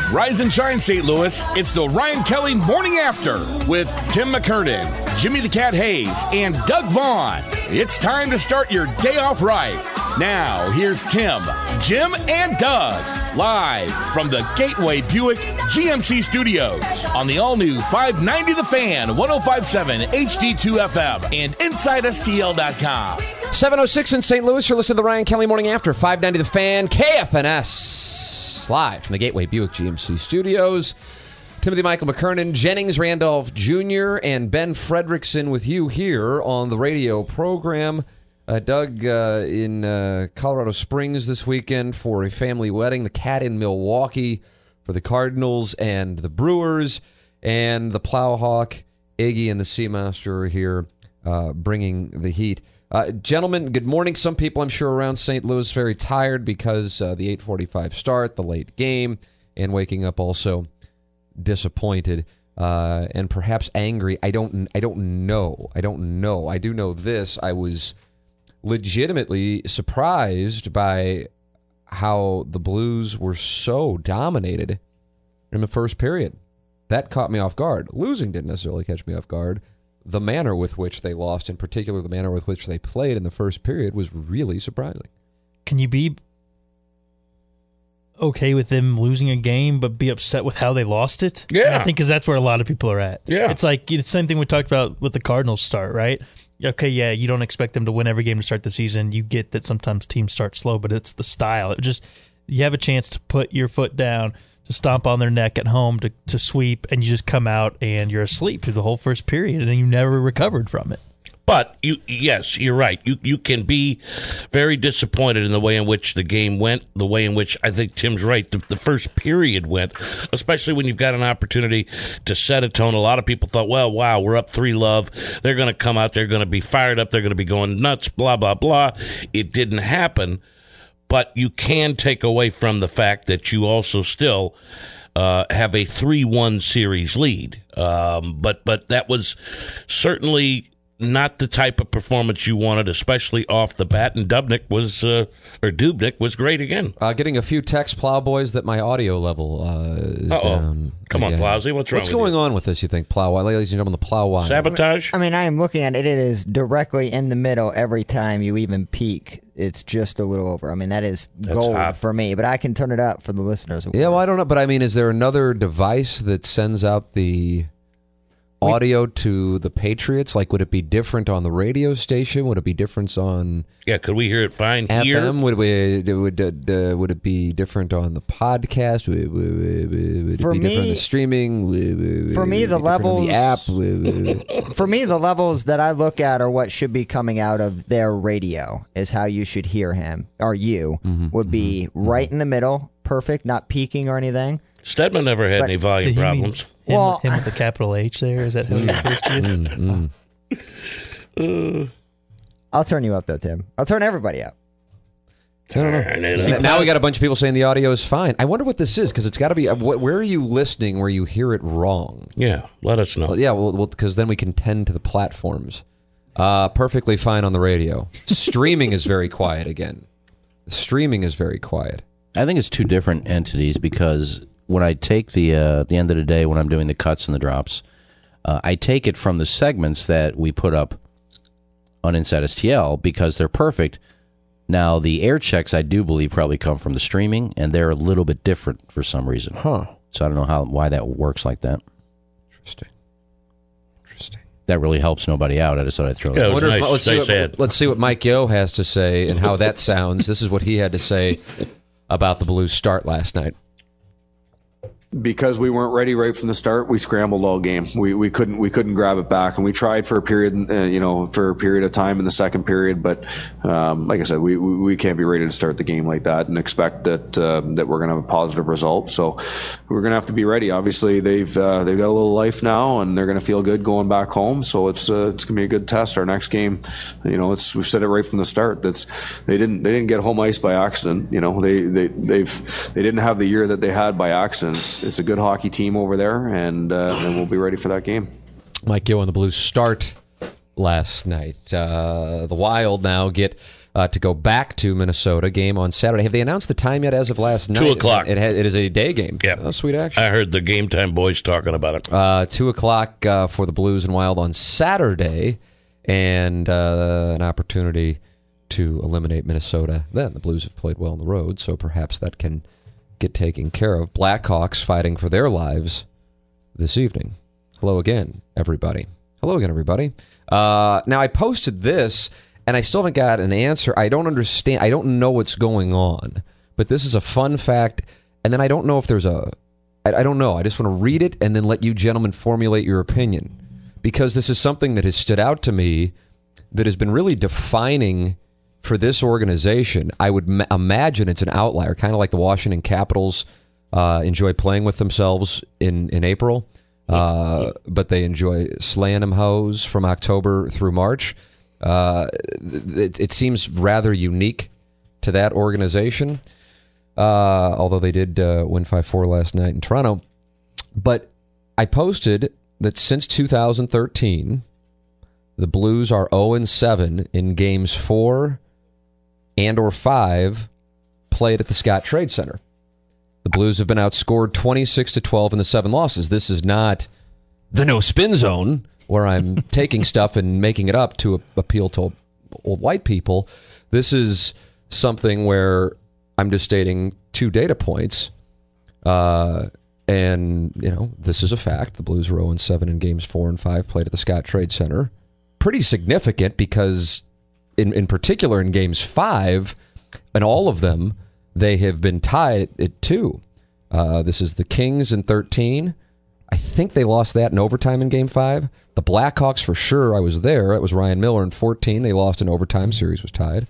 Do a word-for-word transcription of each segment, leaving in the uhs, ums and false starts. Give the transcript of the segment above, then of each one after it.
Rise and shine, Saint Louis. It's the Ryan Kelly Morning After with Tim McKernan, Jimmy the Cat Hayes, and Doug Vaughn. It's time to start your day off right. Now, here's Tim, Jim, and Doug, live from the Gateway Buick G M C Studios on the all-new five ninety The Fan, one oh five point seven H D two F M, and inside S T L dot com. seven oh six in Saint Louis. You're listening to the Ryan Kelly Morning After, five ninety The Fan, K F N S, live from the Gateway Buick G M C Studios. Timothy Michael McKernan, Jennings Randolph Junior, and Ben Fredrickson with you here on the radio program. Uh, Doug uh, in uh, Colorado Springs this weekend for a family wedding. The Cat in Milwaukee for the Cardinals and the Brewers. And the Plowhawk, Iggy, and the Seamaster are here uh, bringing the heat. Uh, gentlemen, good morning. Some people, I'm sure, around Saint Louis very tired because uh, the eight forty-five start, the late game, and waking up also disappointed uh, and perhaps angry. I don't. I don't know. I don't know. I do know this. I was legitimately surprised by how the Blues were so dominated in the first period. That caught me off guard. Losing didn't necessarily catch me off guard. The manner with which they lost, in particular the manner with which they played in the first period, was really surprising. Can you be okay with them losing a game but be upset with how they lost it? Yeah. And I think because that's where a lot of people are at. Yeah. It's like it's the same thing we talked about with the Cardinals start, right? Okay, yeah, you don't expect them to win every game to start the season. You get that sometimes teams start slow, but it's the style. It just you have a chance to put your foot down, to stomp on their neck at home, to, to sweep, and you just come out and you're asleep through the whole first period, and you never recovered from it. But, you, yes, you're right. You you can be very disappointed in the way in which the game went, the way in which, I think Tim's right, the, the first period went, especially when you've got an opportunity to set a tone. A lot of people thought, well, wow, we're up three love. They're going to come out. They're going to be fired up. They're going to be going nuts, blah, blah, blah. It didn't happen. But you can take away from the fact that you also still uh, have a three one series lead. Um, but but that was certainly not the type of performance you wanted, especially off the bat. And Dubnik was, uh, or Dubnik was great again. Uh, getting a few texts, Plowboys, that my audio level uh, is Uh-oh. down. Come on, again. Plowsy, what's wrong What's with going you? on with this, you think, Plow? Ladies and gentlemen, the Plow Sabotage? I mean, I am looking at it. It is directly in the middle every time you even peek. It's just a little over. I mean, that is That's gold hot. for me, but I can turn it up for the listeners. Yeah, well, I don't know, but I mean, is there another device that sends out the audio to the Patriots? Like, would it be different on the radio station? Would it be different on Yeah, could we hear it fine F M? here? Would we, would uh, would it be different on the podcast? Would, would, would, would it For be different on me- the streaming? Would, would, for me, would it the be different on levels- the app. Would, would, For me, the levels that I look at are what should be coming out of their radio, is how you should hear him, or you, Mm-hmm, would be mm-hmm, right mm-hmm. in the middle, perfect, not peaking or anything. Stedman never had But- any volume Did he mean problems. Him, Well- him with the capital H there? Is that who he refers to? Mm, mm. Uh, I'll turn you up, though, Tim. I'll turn everybody up. I don't know. See, now we got a bunch of people saying the audio is fine. I wonder what this is, because it's got to be. Uh, wh- where are you listening where you hear it wrong? Yeah, let us know. Well, yeah, well, because then we can tend to the platforms. Uh, perfectly fine on the radio. Streaming is very quiet again. Streaming is very quiet. I think it's two different entities, because when I take the uh, the end of the day, when I'm doing the cuts and the drops, uh, I take it from the segments that we put up on Inside S T L because they're perfect. Now, the air checks, I do believe, probably come from the streaming, and they're a little bit different for some reason. Huh. So I don't know how why that works like that. Interesting. Interesting. That really helps nobody out. I just thought I'd throw Yeah, that it out. was Wonder if- nice- let's, see nice ad. what, let's see what Mike Yo has to say and how that sounds. This is what he had to say about the Blues' start last night. Because we weren't ready right from the start, we scrambled all game. We we couldn't we couldn't grab it back, and we tried for a period, uh, you know, for a period of time in the second period. But um, like I said, we, we we can't be ready to start the game like that and expect that uh, that we're going to have a positive result. So we're going to have to be ready. Obviously, they've uh, they've got a little life now, and they're going to feel good going back home. So it's uh, it's going to be a good test. Our next game, you know, it's we've said it right from the start. That's they didn't they didn't get home ice by accident. You know, they they they've they didn't have the year that they had by accident. It's, it's a good hockey team over there, and uh, and we'll be ready for that game. Mike Gill and the Blues start last night. Uh, the Wild now get uh, to go back to Minnesota. Game on Saturday. Have they announced the time yet as of last night? Two o'clock. It, it, it is a day game. Yeah. Oh, sweet action. I heard the Game Time boys talking about it. Uh, two o'clock uh, for the Blues and Wild on Saturday, and uh, an opportunity to eliminate Minnesota. Then the Blues have played well on the road, so perhaps that can get taken care of. Blackhawks fighting for their lives this evening. Hello again, everybody. Hello again, everybody. Uh, now, I posted this, and I still haven't got an answer. I don't understand. I don't know what's going on, but this is a fun fact, and then I don't know if there's a... I, I don't know. I just want to read it and then let you gentlemen formulate your opinion, because this is something that has stood out to me that has been really defining for this organization. I would ma- imagine it's an outlier, kind of like the Washington Capitals uh, enjoy playing with themselves in, in April. Uh, but they enjoy slaying them hoes from October through March. Uh, it, it seems rather unique to that organization, uh, although they did uh, win five four last night in Toronto. But I posted that since two thousand thirteen, the Blues are oh and seven in games four and or five played at the Scott Trade Center. The Blues have been outscored twenty-six to twelve in the seven losses. This is not the no spin zone where I'm taking stuff and making it up to a- appeal to old white people. This is something where I'm just stating two data points. Uh, and, you know, this is a fact. The Blues are oh and seven in games four and five played at the Scott Trade Center. Pretty significant because, in, in particular, in games five, and all of them, they have been tied at two. Uh, this is the Kings in thirteen. I think they lost that in overtime in game five. The Blackhawks, for sure, I was there. It was Ryan Miller in fourteen. They lost in overtime. Series was tied.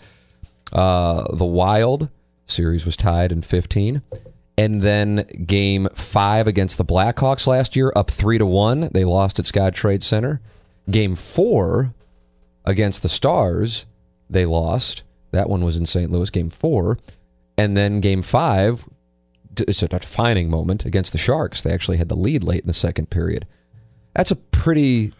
Uh, the Wild, series was tied in fifteen. And then game five against the Blackhawks last year, up three to one. They lost at Scott Trade Center. Game four against the Stars, they lost. That one was in Saint Louis, game four. And then game five, it's a defining moment against the Sharks. They actually had the lead late in the second period. That's a pretty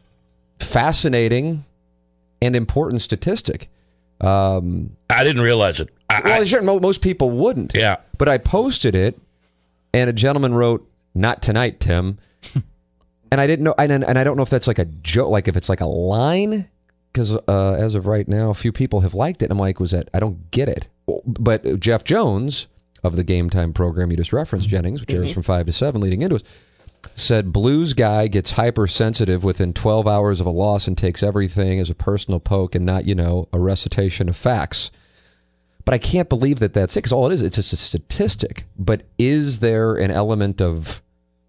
fascinating and important statistic. Um, I didn't realize it. I, well, I, sure, mo- most people wouldn't. Yeah. But I posted it, and a gentleman wrote, "Not tonight, Tim." And I didn't know, and, and I don't know if that's like a joke, like if it's like a line, because uh, as of right now, a few people have liked it. I'm like, was that? I don't get it. But Jeff Jones of the Game Time program you just referenced, Jennings, which airs from five to seven, leading into us, said Blues guy gets hypersensitive within twelve hours of a loss and takes everything as a personal poke and not, you know, a recitation of facts. But I can't believe that that's it, because all it is, it's just a statistic. But is there an element of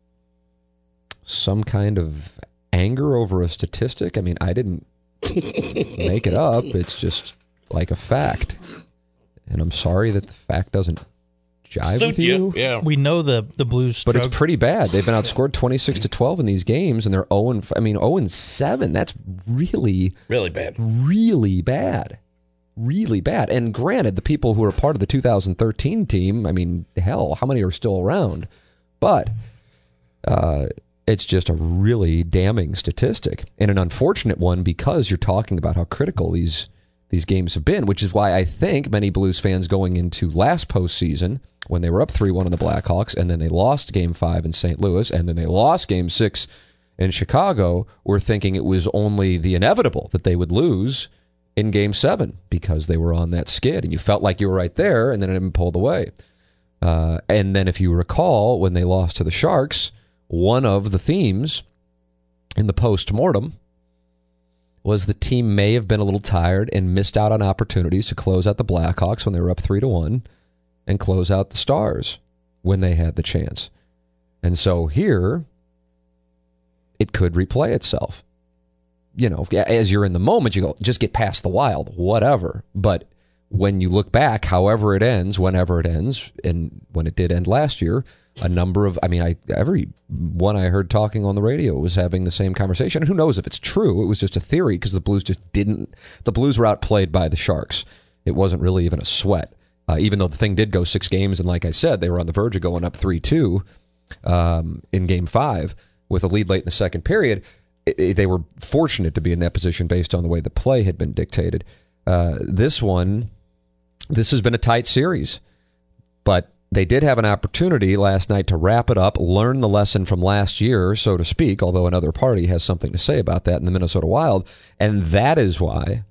some kind of anger over a statistic? I mean, I didn't make it up. It's just like a fact. And I'm sorry that the fact doesn't jive Suit with you. you. Yeah. We know the the Blues But struggle. it's pretty bad. They've been outscored twenty-six to twelve in these games, and they're oh and I mean oh and seven. That's really, Really bad. really bad. Really bad. And granted, the people who are part of the two thousand thirteen team, I mean, hell, how many are still around? But uh, it's just a really damning statistic, and an unfortunate one, because you're talking about how critical these these games have been, which is why I think many Blues fans going into last postseason, when they were up three one on the Blackhawks, and then they lost game five in Saint Louis, and then they lost game six in Chicago, were thinking it was only the inevitable that they would lose in game seven because they were on that skid, and you felt like you were right there, and then it had been pulled away. Uh, and then if you recall, when they lost to the Sharks, one of the themes in the post-mortem was the team may have been a little tired and missed out on opportunities to close out the Blackhawks when they were up three to one and close out the Stars when they had the chance. And so here, it could replay itself. You know, as you're in the moment, you go, just get past the Wild, whatever. But when you look back, however it ends, whenever it ends, and when it did end last year, a number of, I mean, I every one I heard talking on the radio was having the same conversation. And who knows if it's true? It was just a theory, because the Blues just didn't, the Blues were outplayed by the Sharks. It wasn't really even a sweat, uh, even though the thing did go six games. And like I said, they were on the verge of going up three two um, in game five with a lead late in the second period. It, it, they were fortunate to be in that position based on the way the play had been dictated. uh, this one, this has been a tight series. But they did have an opportunity last night to wrap it up, learn the lesson from last year, so to speak, although another party has something to say about that in the Minnesota Wild. And that is why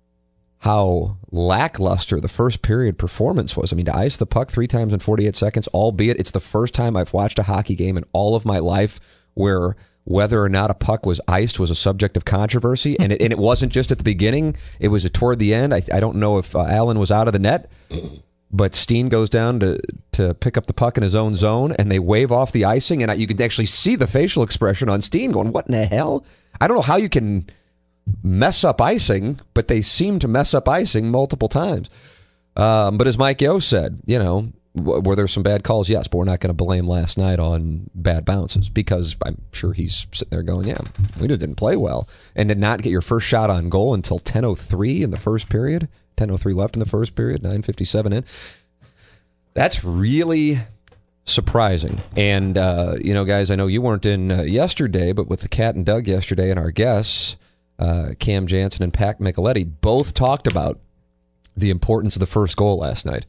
how lackluster the first period performance was. I mean, to ice the puck three times in forty-eight seconds, albeit it's the first time I've watched a hockey game in all of my life where whether or not a puck was iced was a subject of controversy. And it, and it wasn't just at the beginning. It was toward the end. I, I don't know if uh, Allen was out of the net, but Steen goes down to, to pick up the puck in his own zone, and they wave off the icing, and you can actually see the facial expression on Steen going, what in the hell? I don't know how you can mess up icing, but they seem to mess up icing multiple times. Um, but as Mike Yeo said, you know, w- were there some bad calls? Yes, but we're not going to blame last night on bad bounces, because I'm sure he's sitting there going, yeah, we just didn't play well. And did not get your first shot on goal until ten oh three in the first period. ten oh three left in the first period, nine fifty-seven in. That's really surprising. And, uh, you know, guys, I know you weren't in uh, yesterday, but with the Cat and Doug yesterday and our guests, uh, Cam Jansen and Pat Micheletti, both talked about the importance of the first goal last night.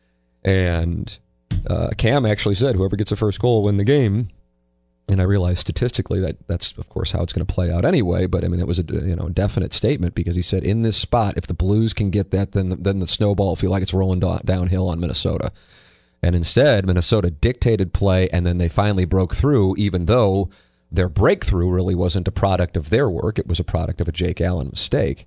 And uh, Cam actually said, whoever gets the first goal will win the game. And I realize statistically that that's, of course, how it's going to play out anyway. But, I mean, it was a you know definite statement, because he said, in this spot, if the Blues can get that, then, then the snowball will feel like it's rolling do- downhill on Minnesota. And instead, Minnesota dictated play, and then they finally broke through, even though their breakthrough really wasn't a product of their work. It was a product of a Jake Allen mistake.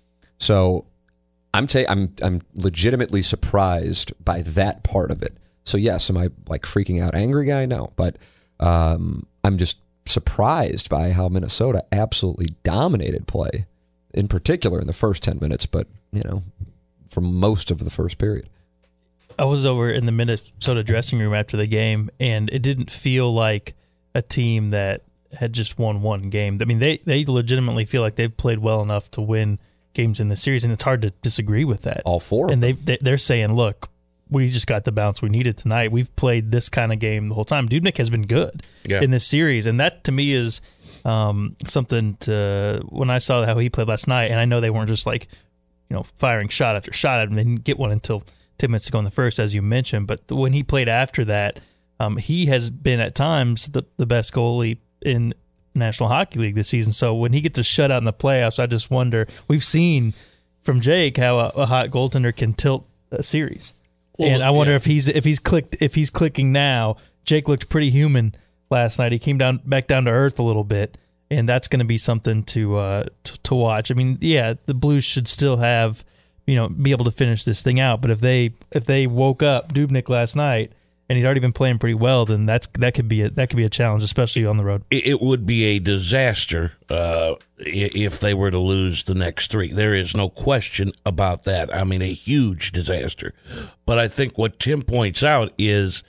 So I'm ta- I'm I'm legitimately surprised by that part of it. So, yes, am I, like, freaking out angry guy? No, but... Um, I'm just surprised by how Minnesota absolutely dominated play, in particular in the first ten minutes, but, you know, for most of the first period. I was over in the Minnesota dressing room after the game, and it didn't feel like a team that had just won one game. I mean, they, they legitimately feel like they've played well enough to win games in the series, and it's hard to disagree with that. All four. And they, they they're saying, look, we just got the bounce we needed tonight. We've played this kind of game the whole time. Dubnyk has been good yeah. in this series, and that to me is um, something to when I saw how he played last night, and I know they weren't just like, you know, firing shot after shot at him. They didn't get one until ten minutes to go in the first, as you mentioned. But when he played after that, um, he has been at times the, the best goalie in National Hockey League this season. So when he gets a shutout in the playoffs, I just wonder. We've seen from Jake how a, a hot goaltender can tilt a series. Well, and I wonder yeah. if he's if he's clicked if he's clicking now. Jake looked pretty human last night. He came down back down to earth a little bit, and that's going to be something to uh, t- to watch. I mean, yeah, the Blues should still have you know be able to finish this thing out. But if they if they woke up Dubnyk last night and he'd already been playing pretty well, then that's that could be a, that could be a challenge, especially on the road. It would be a disaster uh, if they were to lose the next three. There is no question about that. I mean, a huge disaster. But I think what Tim points out is,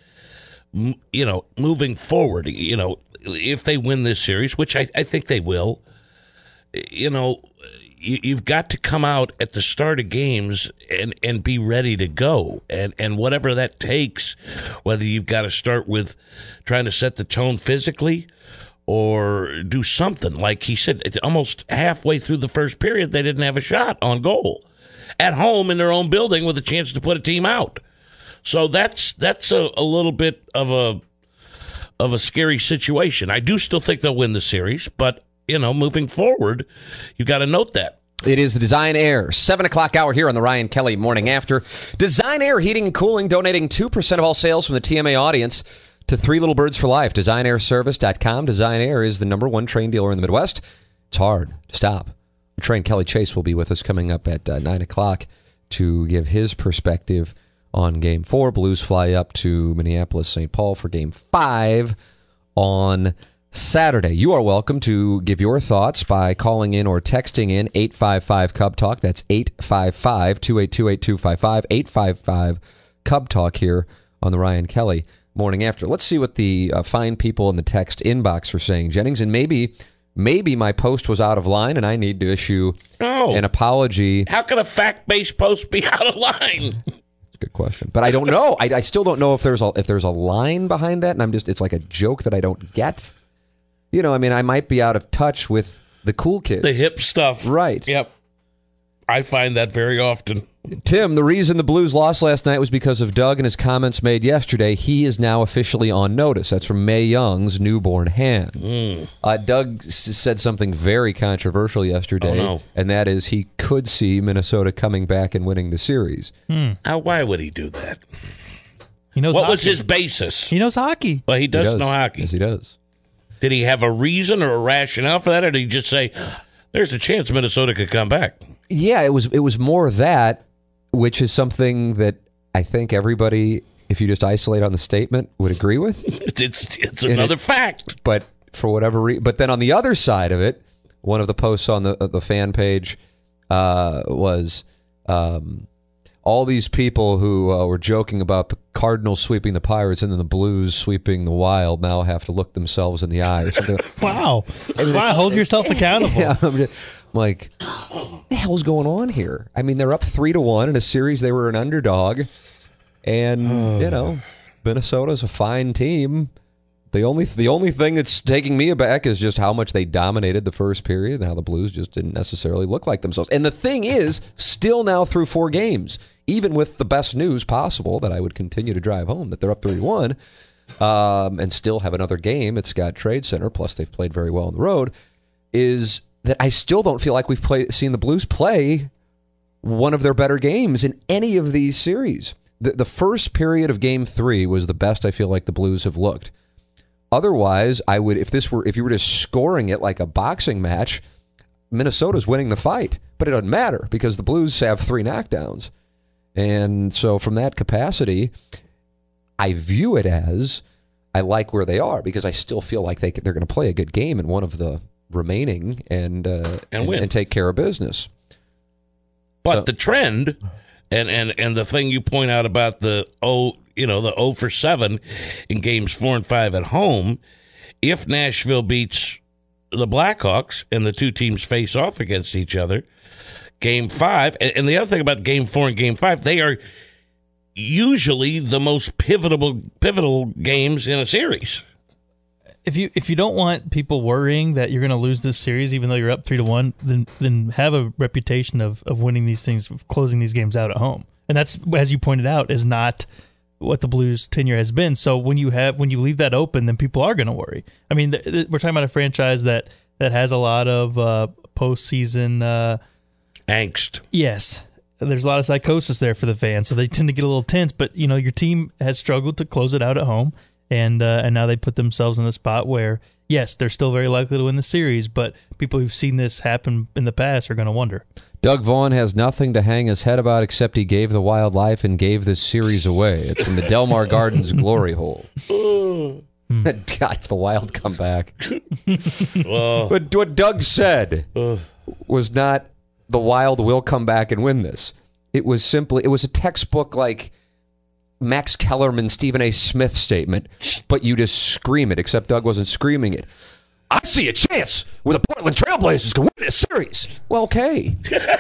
you know, moving forward, you know, if they win this series, which I, I think they will, you know, you, you've got to come out at the start of games and, and be ready to go. And, and whatever that takes, whether you've got to start with trying to set the tone physically or do something. Like he said, almost halfway through the first period, they didn't have a shot on goal at home in their own building with a chance to put a team out. So that's that's a, a little bit of a of a scary situation. I do still think they'll win the series, but you know, moving forward, you got to note that. It is the Design Air, seven o'clock hour here on the Ryan Kelly Morning After. Design Air Heating and Cooling, donating two percent of all sales from the T M A audience to Three Little Birds for Life. Design Air Service dot com. Design Air is the number one train dealer in the Midwest. It's hard to stop. Train Kelly Chase will be with us coming up at uh, nine o'clock to give his perspective on Game four. Blues fly up to Minneapolis, Saint Paul for Game five on Saturday. You are welcome to give your thoughts by calling in or texting in eight five five Cub Talk. That's eight five five, two eight two, eight two five five, eight five five Cub Talk here on the Ryan Kelly Morning After. Let's see what the uh, fine people in the text inbox are saying, Jennings, and maybe... Maybe my post was out of line, and I need to issue oh, an apology. How can a fact-based post be out of line? That's a good question, but I don't know. I, I still don't know if there's a if there's a line behind that, and I'm just—it's like a joke that I don't get. You know, I mean, I might be out of touch with the cool kids, the hip stuff, right? Yep. I find that very often. Tim, the reason the Blues lost last night was because of Doug and his comments made yesterday. He is now officially on notice. That's from Mae Young's newborn hand. Mm. Uh, Doug s- said something very controversial yesterday, Oh, no. and that is he could see Minnesota coming back and winning the series. Now, why would he do that? He knows What hockey. was his basis? He knows hockey. Well, he does, He does know hockey. Yes, he does. Did he have a reason or a rationale for that, or did he just say, there's a chance Minnesota could come back? Yeah, it was it was more that, which is something that I think everybody, if you just isolate on the statement, would agree with. It's it's, it's And another it- fact. But for whatever reason, but then on the other side of it, one of the posts on the the fan page uh, was um, all these people who uh, were joking about the Cardinals sweeping the Pirates and then the Blues sweeping the Wild now have to look themselves in the eye or something. Wow. Wow, hold yourself accountable. Yeah, I'm just- I'm like, what the hell's going on here? I mean, they're up three to one in a series. They were an underdog, and you know, Minnesota's a fine team. The only the only thing that's taking me aback is just how much they dominated the first period and how the Blues just didn't necessarily look like themselves. And the thing is, still now through four games, even with the best news possible that I would continue to drive home that they're up three to one, um, and still have another game at Scott Trade Center. Plus, they've played very well on the road. Is that I still don't feel like we've play, seen the Blues play one of their better games in any of these series. The, the first period of Game Three was the best I feel like the Blues have looked. Otherwise, I would if this were if you were just scoring it like a boxing match, Minnesota's winning the fight. But it doesn't matter because the Blues have three knockdowns, and so from that capacity, I view it as I like where they are because I still feel like they they're going to play a good game in one of the remaining and uh, And win. and take care of business. But So- the trend, and, and, and the thing you point out about the oh, you know, the oh for seven in games four and five at home, if Nashville beats the Blackhawks and the two teams face off against each other, game five, and, and the other thing about game four and game five, they are usually the most pivotal pivotal games in a series. If you if you don't want people worrying that you're going to lose this series, even though you're up three to one, then then have a reputation of, of winning these things, of closing these games out at home, and that's, as you pointed out, is not what the Blues' tenure has been. So when you have when you leave that open, then people are going to worry. I mean, th- th- we're talking about a franchise that that has a lot of uh, postseason uh, Angst. yes. There's a lot of psychosis there for the fans, so they tend to get a little tense. But you know, your team has struggled to close it out at home. And uh, and now they put themselves in a spot where, yes, they're still very likely to win the series, but people who've seen this happen in the past are going to wonder. Doug Vaughn has nothing to hang his head about except he gave the wildlife and gave this series away. It's from the Delmar Gardens glory hole. God, if the Wild come back. Well, But what Doug said was not the Wild will come back and win this. It was simply, it was a textbook like Max Kellerman, Stephen A. Smith statement, but you just scream it, except Doug wasn't screaming it. I see a chance where the Portland Trailblazers can win this series. Well, okay.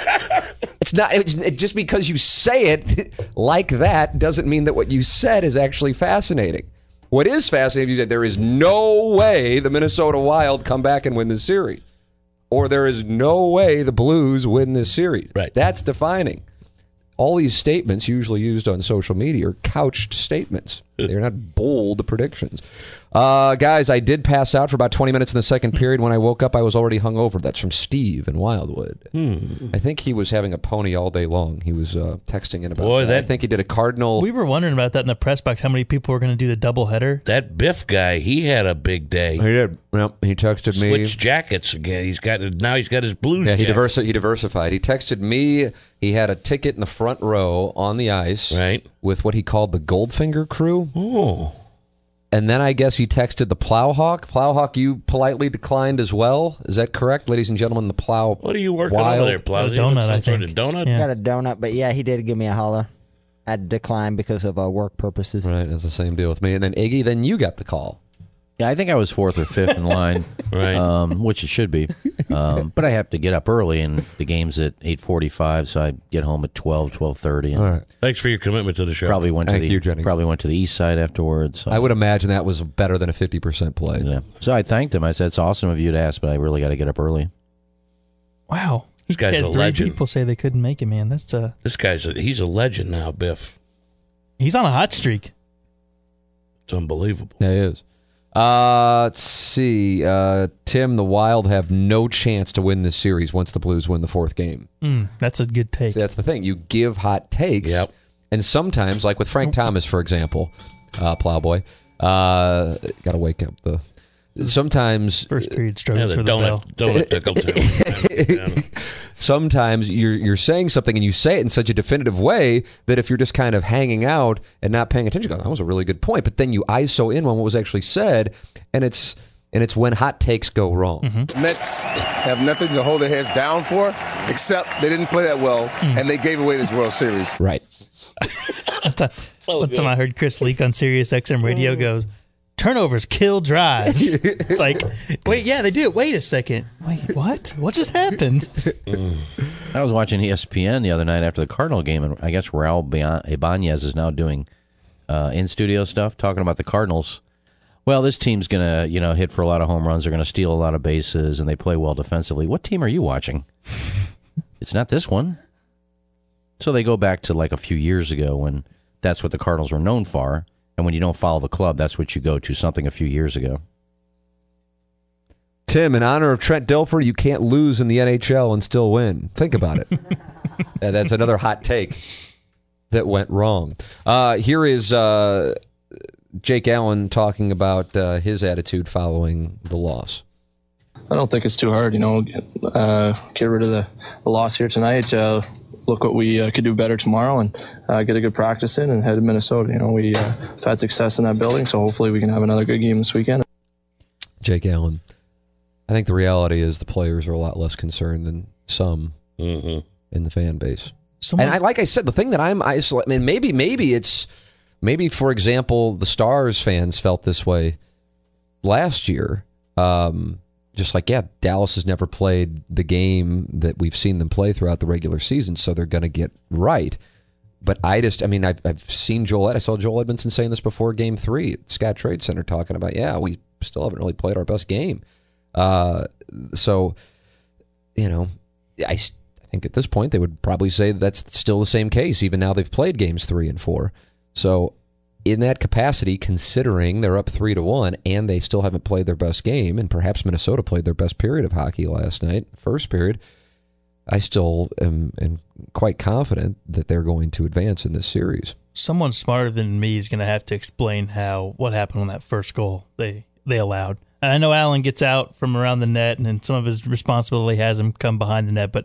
It's not it's, it, just because you say it like that doesn't mean that what you said is actually fascinating. What is fascinating is that there is no way the Minnesota Wild come back and win this series. Or there is no way the Blues win this series. Right. That's defining. All these statements usually used on social media are couched statements. They're not bold predictions. Uh, guys, I did pass out for about twenty minutes in the second period. When I woke up, I was already hungover. That's from Steve in Wildwood. Hmm. I think he was having a pony all day long. He was uh, texting in about Boy, that. that- I think he did a Cardinal. We were wondering about that in the press box, how many people were going to do the doubleheader. that Biff guy, he had a big day. he did. Well, he texted me. Switch jackets again. He's got now. He's got his blues. Yeah, he, jacket. diversi- he diversified. He texted me. He had a ticket in the front row on the ice Right. with what he called the Goldfinger crew. Oh, And then I guess he texted the Plowhawk. Plowhawk, you politely declined as well. Is that correct, ladies and gentlemen? The Plow. what are you working Wild. over there, Plowsy? A donut, Some I sort think. of donut. Yeah. Got a donut, but yeah, he did give me a holler. I had to decline because of uh, work purposes. Right, that's the same deal with me. And then Iggy, then you got the call. Yeah, I think I was fourth or fifth in line, Right. um, which it should be. Um, but I have to get up early, and the game's at eight forty-five, so I get home at twelve, twelve thirty. And All right. Thanks for your commitment to the show. Probably went to Thank the you, Jenny. probably went to the east side afterwards. So. I would imagine that was better than a fifty percent play. Yeah. So I thanked him. I said, "It's awesome of you to ask, but I really got to get up early." Wow. This guy's Had a three legend. people say they couldn't make it, man. That's uh, This guy's a, he's a legend now, Biff. he's on a hot streak. It's unbelievable. Yeah, he is. Uh, let's see. Uh, Tim, the Wild have no chance to win this series once the Blues win the fourth game. Mm, that's a good take. See, that's the thing. You give hot takes. Yep. And sometimes, like with Frank Thomas, for example, uh, Plowboy, uh, got to wake up the. Sometimes, First period Yeah, struggles the for the bell. donut, donut pickle too. sometimes you're you're saying something and you say it in such a definitive way that if you're just kind of hanging out and not paying attention, you go, that was a really good point. But then you I S O in on what was actually said, and it's and it's when hot takes go wrong. Mm-hmm. Mets have nothing to hold their heads down for, except they didn't play that well, and they gave away this World Series. Right. One time, one time I heard Chris Leak on Sirius X M radio goes, turnovers kill drives. It's like, wait, yeah, they do. Wait a second. Wait, what? What just happened? I was watching E S P N the other night after the Cardinal game, and I guess Raul Ibanez is now doing uh, in-studio stuff, talking about the Cardinals. Well, this team's going to, you know, hit for a lot of home runs. They're going to steal a lot of bases, and they play well defensively. What team are you watching? It's not this one. So they go back to like a few years ago when that's what the Cardinals were known for. And when you don't follow the club, that's what you go to, something a few years ago. Tim, in honor of Trent Dilfer, you can't lose in the N H L and still win. Think about it. Yeah, that's another hot take that went wrong. Uh, here is uh, Jake Allen talking about uh, his attitude following the loss. I don't think it's too hard, you know, uh, get rid of the, the loss here tonight. Uh, look what we uh, could do better tomorrow and uh, get a good practice in and head to Minnesota. You know, we, uh, have had success in that building, so hopefully we can have another good game this weekend. Jake Allen. I think the reality is the players are a lot less concerned than some Mm-hmm. in the fan base. Someone- And I, like I said, the thing that I'm isolating, I mean, maybe, maybe it's, maybe, for example, the Stars fans felt this way last year. Um, just like, yeah, Dallas has never played the game that we've seen them play throughout the regular season, so they're going to get right. But I just, I mean, I've, I've seen Joel, I saw Joel Edmondson saying this before game three at Scott Trade Center talking about, yeah, we still haven't really played our best game. Uh, so, you know, I, I think at this point they would probably say that's still the same case, even now they've played games three and four. So in that capacity, considering they're up three to one and they still haven't played their best game, and perhaps Minnesota played their best period of hockey last night, first period, I still am, am quite confident that they're going to advance in this series. Someone smarter than me is going to have to explain how what happened on that first goal they they allowed. And I know Allen gets out from around the net, and then some of his responsibility has him come behind the net, but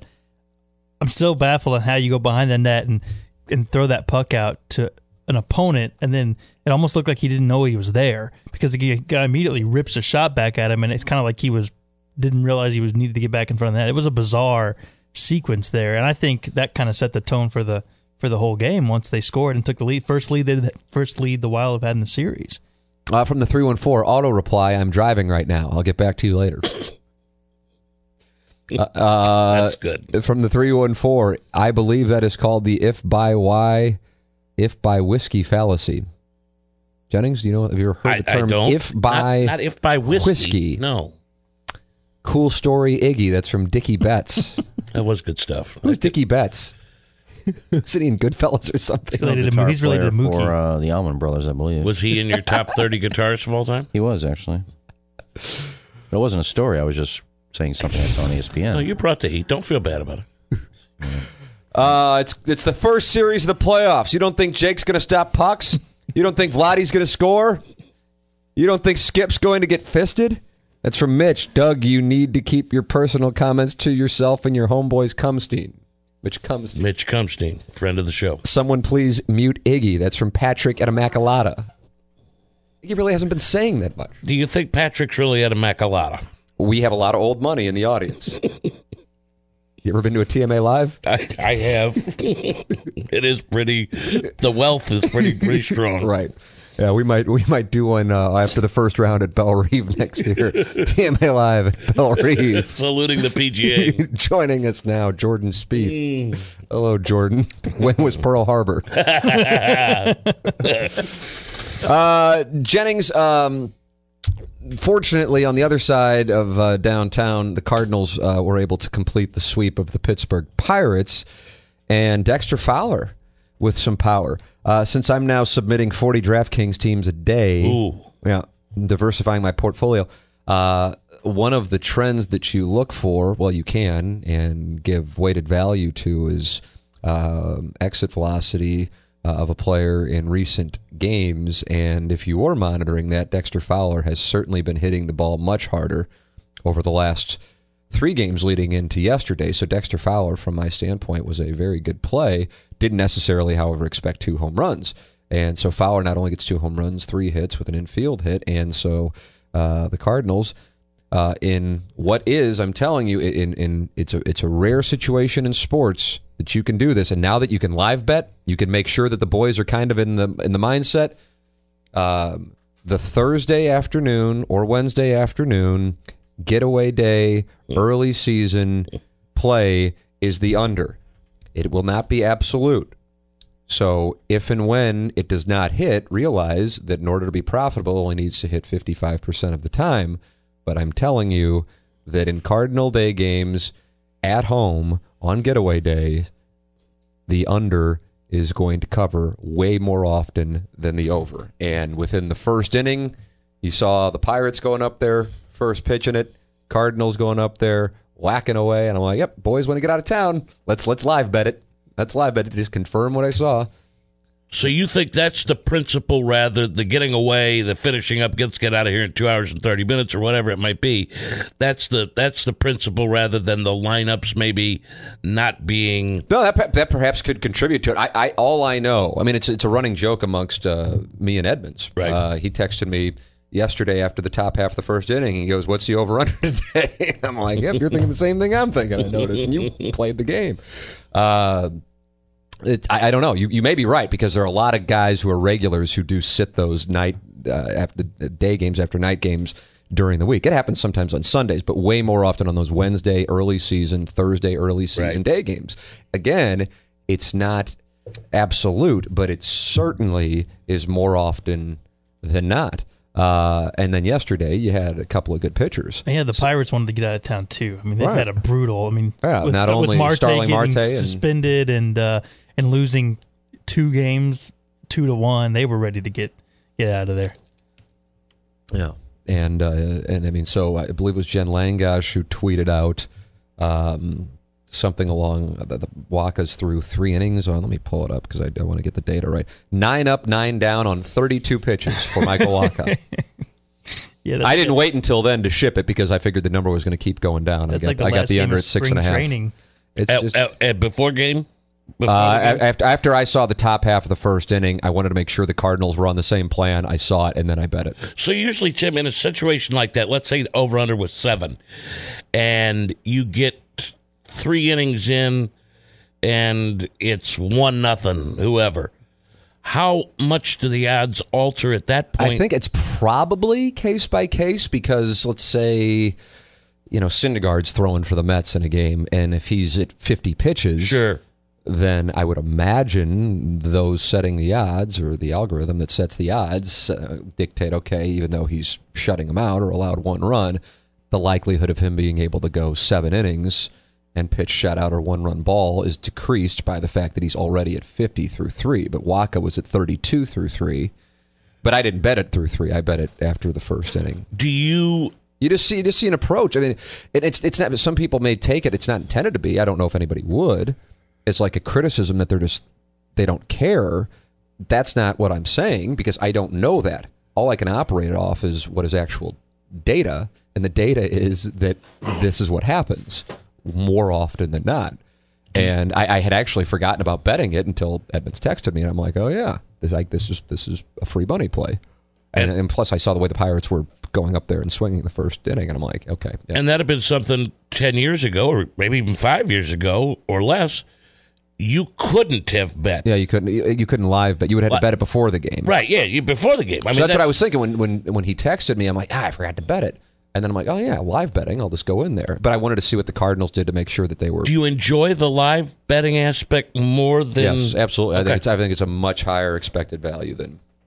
I'm still baffled on how you go behind the net and, and throw that puck out to an opponent, and then it almost looked like he didn't know he was there because the guy immediately rips a shot back at him, and it's kind of like he was didn't realize he was needed to get back in front of that. It was a bizarre sequence there, and I think that kind of set the tone for the for the whole game once they scored and took the lead. First lead, they, first lead the Wild have had in the series. Uh, from the three one four, auto reply, I'm driving right now. I'll get back to you later. uh, uh, That's good. From the three one four, I believe that is called the if by why, if by whiskey fallacy. Jennings, do you know, have you ever heard I, the term I don't. if by not, not if by whiskey. whiskey? No. Cool story, Iggy. That's from Dickie Betts. That was good stuff. Who's Dickie Betts? Isn't he in Goodfellas or something? Related to, Guitar he's related to player Mookie. for uh, the Allman Brothers, I believe. Was he in your top thirty guitarists of all time? He was, actually. But it wasn't a story. I was just saying something I saw on E S P N. No, you brought the heat. Don't feel bad about it. Uh, it's it's the first series of the playoffs. You don't think Jake's going to stop pucks? You don't think Vladdy's going to score? You don't think Skip's going to get fisted? That's from Mitch. Doug, you need to keep your personal comments to yourself and your homeboys Cumstein. Mitch Cumstein. Mitch Cumstein, friend of the show. Someone please mute Iggy. That's from Patrick at Immaculata. Iggy really hasn't been saying that much. Do you think Patrick's really at a Immaculata? We have a lot of old money in the audience. You ever been to a T M A Live? I, I have. It is pretty. The wealth is pretty pretty strong. Right. Yeah, we might we might do one uh, after the first round at Belle Reve next year. T M A Live at Belle Reve. Saluting the P G A. Joining us now, Jordan Spieth. Mm. Hello, Jordan. When was Pearl Harbor? uh, Jennings, um, fortunately, on the other side of uh, downtown, the Cardinals uh, were able to complete the sweep of the Pittsburgh Pirates, and Dexter Fowler with some power. Uh, since I'm now submitting forty DraftKings teams a day, Ooh. yeah, diversifying my portfolio, uh, one of the trends that you look for, well, you can, and give weighted value to is uh, exit velocity uh, of a player in recent games. And if you were monitoring that, Dexter Fowler has certainly been hitting the ball much harder over the last three games leading into yesterday. So Dexter Fowler, from my standpoint, was a very good play. Didn't necessarily, however, expect two home runs. And so Fowler not only gets two home runs, three hits with an infield hit. And so uh, the Cardinals, uh, in what is, I'm telling you, in in it's a it's a rare situation in sports that you can do this. And now that you can live bet, you can make sure that the boys are kind of in the in the mindset. Um, the Thursday afternoon or Wednesday afternoon getaway day, early season play is the under. It will not be absolute. So if and when it does not hit, realize that in order to be profitable, it only needs to hit fifty-five percent of the time. But I'm telling you that in Cardinal Day games at home on getaway day, the under is going to cover way more often than the over. And within the first inning, you saw the Pirates going up there, first pitching it, Cardinals going up there, whacking away, and I'm like, yep, boys want to get out of town. Let's let's live bet it. Let's live bet it. Just confirm what I saw. So you think that's the principle, rather the getting away, the finishing up, let's get out of here in two hours and thirty minutes or whatever it might be. That's the that's the principle rather than the lineups maybe not being. No, that that perhaps could contribute to it. I, I all I know. I mean, it's it's a running joke amongst uh, me and Edmonds. Right. Uh, he texted me yesterday after the top half of the first inning. He goes, "What's the over under today?" I'm like, "Yep, you're thinking the same thing I'm thinking." I noticed, and you played the game. Uh, It, I, I don't know. You you may be right, because there are a lot of guys who are regulars who do sit those night uh, after day games after night games during the week. It happens sometimes on Sundays, but way more often on those Wednesday early season, Thursday early season Right. day games. Again, it's not absolute, but it certainly is more often than not. Uh, and then yesterday, you had a couple of good pitchers. Yeah, the Pirates wanted to get out of town too. I mean, they've Right. had a brutal. I mean, Yeah, with, not with only Marte Starling getting Marte and- suspended and uh, and losing two games, two to one, they were ready to get get out of there. Yeah, and uh, and I mean, so I believe it was Jen Langosh who tweeted out um, something along the, the Wakas threw three innings on. Let me pull it up because I, I want to get the data right. Nine up, nine down on thirty-two pitches for Michael Waka. Yeah, that's I didn't it. wait until then to ship it because I figured the number was going to keep going down. That's I got, like the I got last the game under of at six spring and a half. training. It's At, just, at, at before game? Before uh, the game? after after I saw the top half of the first inning, I wanted to make sure the Cardinals were on the same plan. I saw it and then I bet it. So usually, Tim, in a situation like that, let's say the over-under was seven, and you get three innings in, and it's one nothing, whoever. How much do the odds alter at that point? I think it's probably case by case because let's say, you know, Syndergaard's throwing for the Mets in a game, and if he's at fifty pitches, Sure. then I would imagine those setting the odds or the algorithm that sets the odds uh, dictate, okay, even though he's shutting him out or allowed one run, the likelihood of him being able to go seven innings and pitch shutout or one-run ball is decreased by the fact that he's already at fifty through three. But Waka was at thirty-two through three. But I didn't bet it through three. I bet it after the first inning. Do you... You just see, you just see an approach. I mean, it, it's it's not. Some people may take it. It's not intended to be. I don't know if anybody would. It's like a criticism that they're just they don't care. That's not what I'm saying because I don't know that. All I can operate off is what is actual data, and the data is that this is what happens more often than not. And I, I had actually forgotten about betting it until Edmonds texted me, and I'm like, oh yeah, this like this is this is a free money play. And, and plus, I saw the way the Pirates were going up there and swinging the first inning, and I'm like, okay. Yeah. And that had been something ten years ago, or maybe even five years ago or less, you couldn't have bet. Yeah, you couldn't. You you couldn't live, but you would have had to bet it before the game. Right? Yeah, you, before the game. I So mean, that's, what I was thinking when when when he texted me. I'm like, ah, I forgot to bet it, and then I'm like, oh yeah, live betting. I'll just go in there. But I wanted to see what the Cardinals did to make sure that they were. Do you enjoy the live betting aspect more than? Yes, absolutely. I Okay. think it's I think it's a much higher expected value than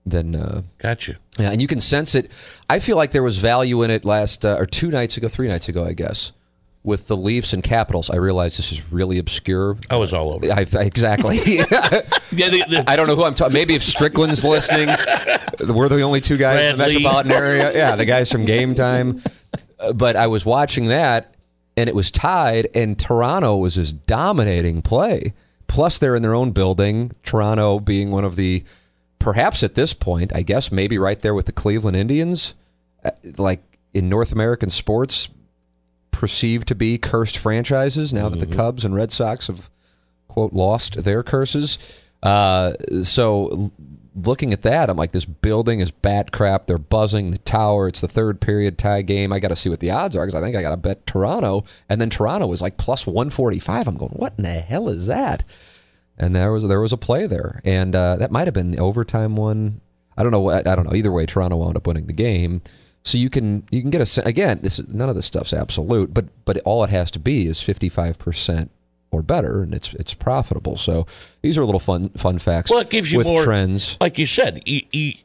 than. Uh, Gotcha. Yeah, and you can sense it. I feel like there was value in it last uh, or two nights ago, three nights ago, I guess, with the Leafs and Capitals. I realize this is really obscure. I was all over. I, I, exactly. yeah, the, the, I don't know who I'm talking. Maybe if Strickland's listening, we're the only two guys in the Brad Lee. metropolitan area. Yeah, the guys from Game Time. Uh, but I was watching that, and it was tied, and Toronto was just dominating play. Plus, they're in their own building. Toronto being one of the, perhaps at this point, I guess maybe right there with the Cleveland Indians, uh, like in North American sports, perceived to be cursed franchises now that Mm-hmm. the Cubs and Red Sox have, quote, lost their curses. Uh, so l- looking at that, I'm like, this building is bat crap. They're buzzing the tower. It's the third period tie game. I got to see what the odds are because I think I got to bet Toronto. And then Toronto was like plus one forty-five. I'm going, what in the hell is that? And there was there was a play there, and uh, that might have been the overtime one. I don't know. What I don't know. Either way, Toronto wound up winning the game. So you can you can get a sen- again. This is, none of this stuff's absolute, but but all it has to be is fifty-five percent or better, and it's it's profitable. So these are little fun fun facts. Well, it gives you with more trends. Like you said, you,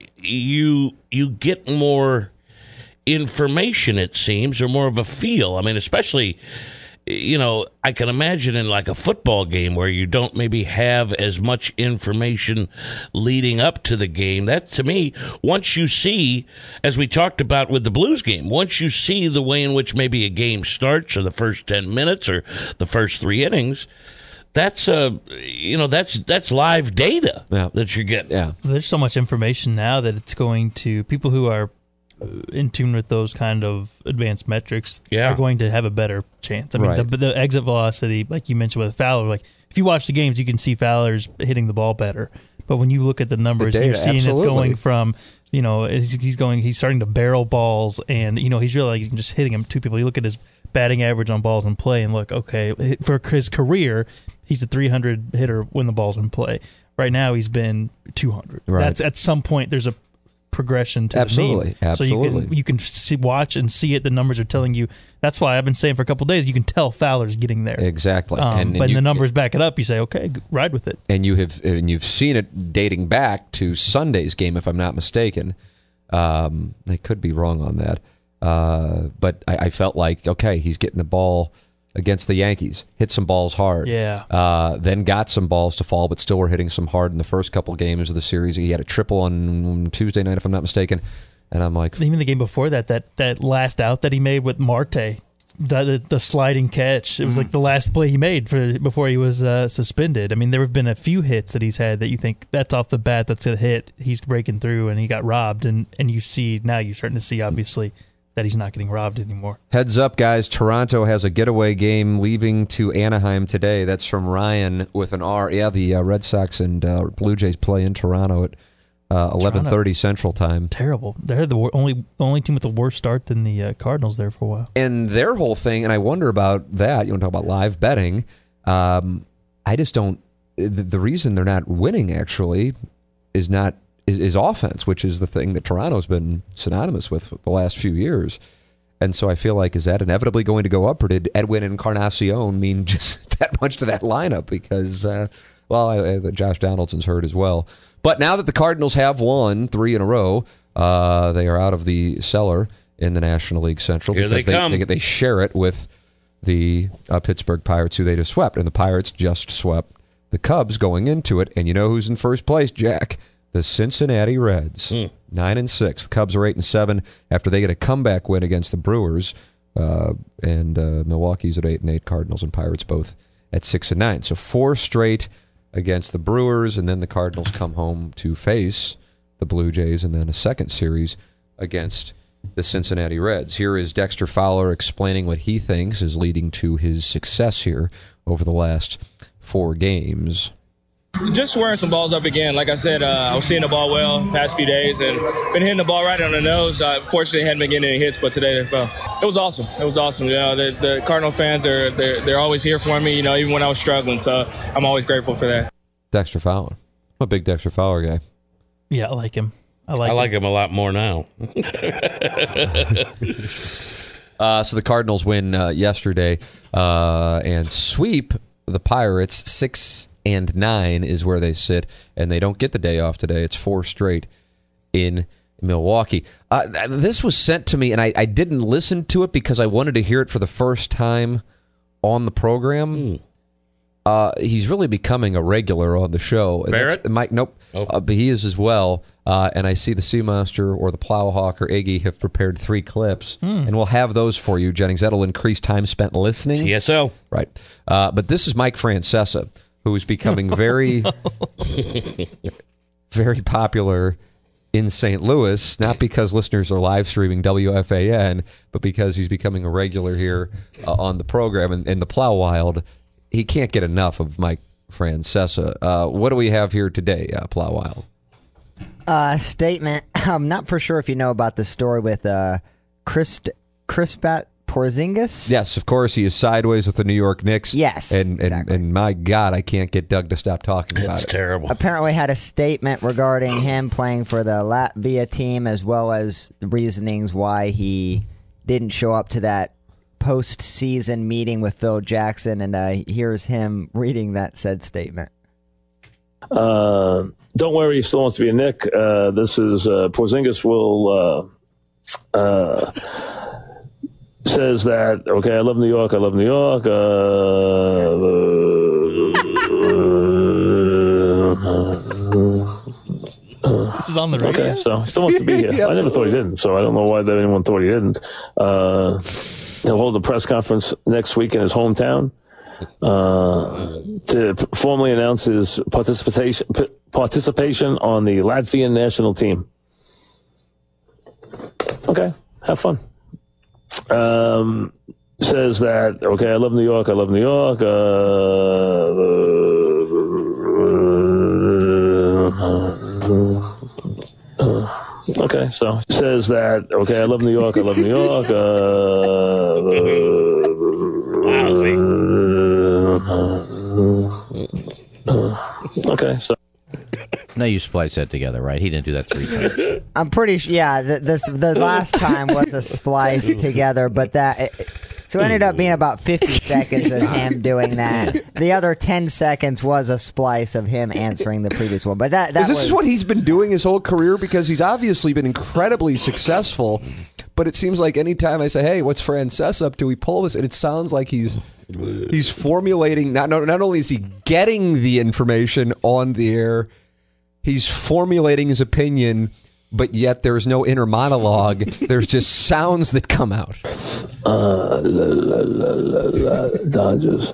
you you get more information. It seems, or more of a feel. I mean, especially. You know, I can imagine in like a football game where you don't maybe have as much information leading up to the game. That, to me, once you see, as we talked about with the Blues game, once you see the way in which maybe a game starts or the first ten minutes or the first three innings, that's uh, you know, that's that's live data Yeah. that you're getting. Yeah. There's so much information now that it's going to people who are in tune with those kind of advanced metrics Yeah. are going to have a better chance. I mean, Right. the, the exit velocity, like you mentioned with Fowler, like if you watch the games, you can see Fowler's hitting the ball better. But when you look at the numbers, data, you're seeing absolutely. it's going from, you know, he's, he's going, he's starting to barrel balls, and you know he's really like just hitting them to people. You look at his batting average on balls in play, and look, okay, for his career, he's a three hundred hitter when the ball's in play. Right now, he's been two hundred. Right. That's at some point. There's a progression to Absolutely, the mean. So you absolutely. can you can see, watch and see it. The numbers are telling you. That's why I've been saying for a couple of days, you can tell Fowler's getting there. Exactly. Um, and, and but you, the numbers back it up. You say, okay, g- ride with it. and you have and you've seen it dating back to Sunday's game, if I'm not mistaken. Um, I could be wrong on that, uh, but I, I felt like okay, he's getting the ball against the Yankees, hit some balls hard, Yeah. Uh, then got some balls to fall, but still were hitting some hard in the first couple games of the series. He had a triple on Tuesday night, if I'm not mistaken, and I'm like, Even the game before that, that that last out that he made with Marte, the the, the sliding catch. It was like the last play he made for before he was uh, suspended. I mean, there have been a few hits that he's had that you think that's off the bat, that's a hit. He's breaking through, and he got robbed, and and you see now you're starting to see obviously that he's not getting robbed anymore. heads up, guys. Toronto has a getaway game leaving to Anaheim today. That's from Ryan with an R. Yeah, the uh, Red Sox and uh, Blue Jays play in Toronto at uh, eleven thirty Central Time. Terrible. They're the wor- only the only team with a worse start than the uh, Cardinals there for a while. And their whole thing, and I wonder about that. You want to talk about live betting? Um, I just don't. The, the reason they're not winning actually is not is, is offense, which is the thing that Toronto's been synonymous with for the last few years. And so I feel like, is that inevitably going to go up, or did Edwin Encarnacion mean just that much to that lineup? Because, uh, well, I, I, Josh Donaldson's hurt as well. But now that the Cardinals have won three in a row, uh, they are out of the cellar in the National League Central. Here they because come. They, they share it with the uh, Pittsburgh Pirates, who they just swept. And the Pirates just swept the Cubs going into it. And you know who's in first place, Jack? The Cincinnati Reds. Hmm. Nine and six. The Cubs are eight and seven after they get a comeback win against the Brewers. Uh, and uh, Milwaukee's at eight and eight. Cardinals and Pirates both at six and nine. So four straight against the Brewers, and then the Cardinals come home to face the Blue Jays, and then a second series against the Cincinnati Reds. Here is Dexter Fowler explaining what he thinks is leading to his success here over the last four games. Just squaring some balls up again. Like I said, uh, I was seeing the ball well past few days and been hitting the ball right on the nose. Uh, fortunately, hadn't been getting any hits, but today they fell. It was awesome. It was awesome. You know, the, the Cardinal fans are they're, they're always here for me. You know, even when I was struggling. So I'm always grateful for that. Dexter Fowler. I'm a big Dexter Fowler guy. Yeah, I like him. I like. I him. like him a lot more now. uh, so the Cardinals win uh, yesterday uh, and sweep the Pirates. Six and nine is where they sit, and they don't get the day off today. It's four straight in Milwaukee. Uh, this was sent to me, and I, I didn't listen to it because I wanted to hear it for the first time on the program. Mm. Uh, he's really becoming a regular on the show. And Barrett? Mike, nope. Oh. Uh, but he is as well. Uh, and I see the Seamaster or the Plowhawk or Iggy have prepared three clips. Hmm. And we'll have those for you, Jennings. That'll increase time spent listening. T S L. Right. Uh, but this is Mike Francesa, who is becoming very, very popular in Saint Louis, not because listeners are live streaming W F A N, but because he's becoming a regular here uh, on the program. And, and the Plow Wild, he can't get enough of Mike Francesa. Uh, what do we have here today, uh, Plow Wild? Uh, statement. I'm not for sure if you know about the story with uh, Chris Kristaps Porzingis. Yes, of course, he is sideways with the New York Knicks. Yes, and and, exactly. and my God, I can't get Doug to stop talking about That's it. terrible. Apparently had a statement regarding him playing for the Latvia team, as well as the reasonings why he didn't show up to that post-season meeting with Phil Jackson. And uh, here's him reading that said statement. Uh, don't worry, he still wants to be a Knick. Uh, this is uh, Porzingis will uh, uh, says that, okay, I love New York, I love New York. Uh, uh, This is on the radio. okay, so he still wants to be here. I never thought he didn't, so I don't know why anyone thought he didn't. Uh, he'll hold a press conference next week in his hometown uh, to formally announce his participation participation on the Latvian national team. Okay, have fun. Um, says that, okay, I love New York, I love New York. Uh, uh, okay, so says that, okay, I love New York, I love New York. Uh, okay, so. No, you splice that together, right? He didn't do that three times. I'm pretty sure, yeah, the, this, the last time was a splice together, but that, it, so it ended up being about fifty seconds of him doing that. The other ten seconds was a splice of him answering the previous one. But that, that is this was, is what he's been doing his whole career? Because he's obviously been incredibly successful, but it seems like anytime I say, hey, what's Francesa up to, we pull this, and it sounds like he's he's formulating, not, not, not only is he getting the information on the air, he's formulating his opinion, but yet there's no inner monologue. There's just sounds that come out. Uh, la, la, la, la, la, Dodgers.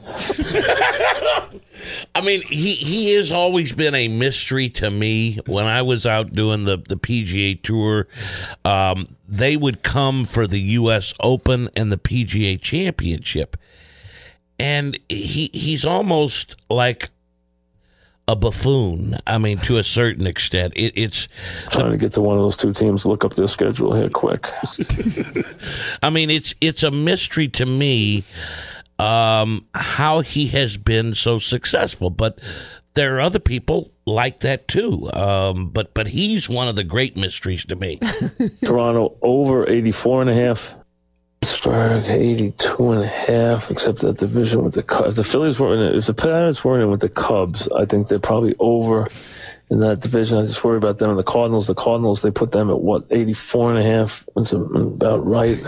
I mean, he, he has always been a mystery to me. When I was out doing the, the P G A Tour, um, they would come for the U S Open and the P G A Championship. And he he's almost like a buffoon. I mean, to a certain extent. It, it's trying to get to one of those two teams. Look up their schedule here quick. I mean, it's it's a mystery to me um, how he has been so successful. But there are other people like that too. Um, but but he's one of the great mysteries to me. Toronto over eighty-four and a half. Pittsburgh eighty-two and a half, except that division with the Cubs. If the Phillies were in it, if the Pirates weren't in with the Cubs, I think they're probably over in that division. I just worry about them and the Cardinals. The Cardinals, they put them at what, eighty-four and a half? That's about right.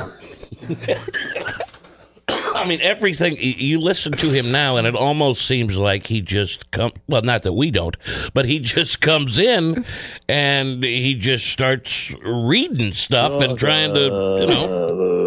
I mean, everything, you listen to him now, and it almost seems like he just come. Well, not that we don't, but he just comes in and he just starts reading stuff and trying to, you know.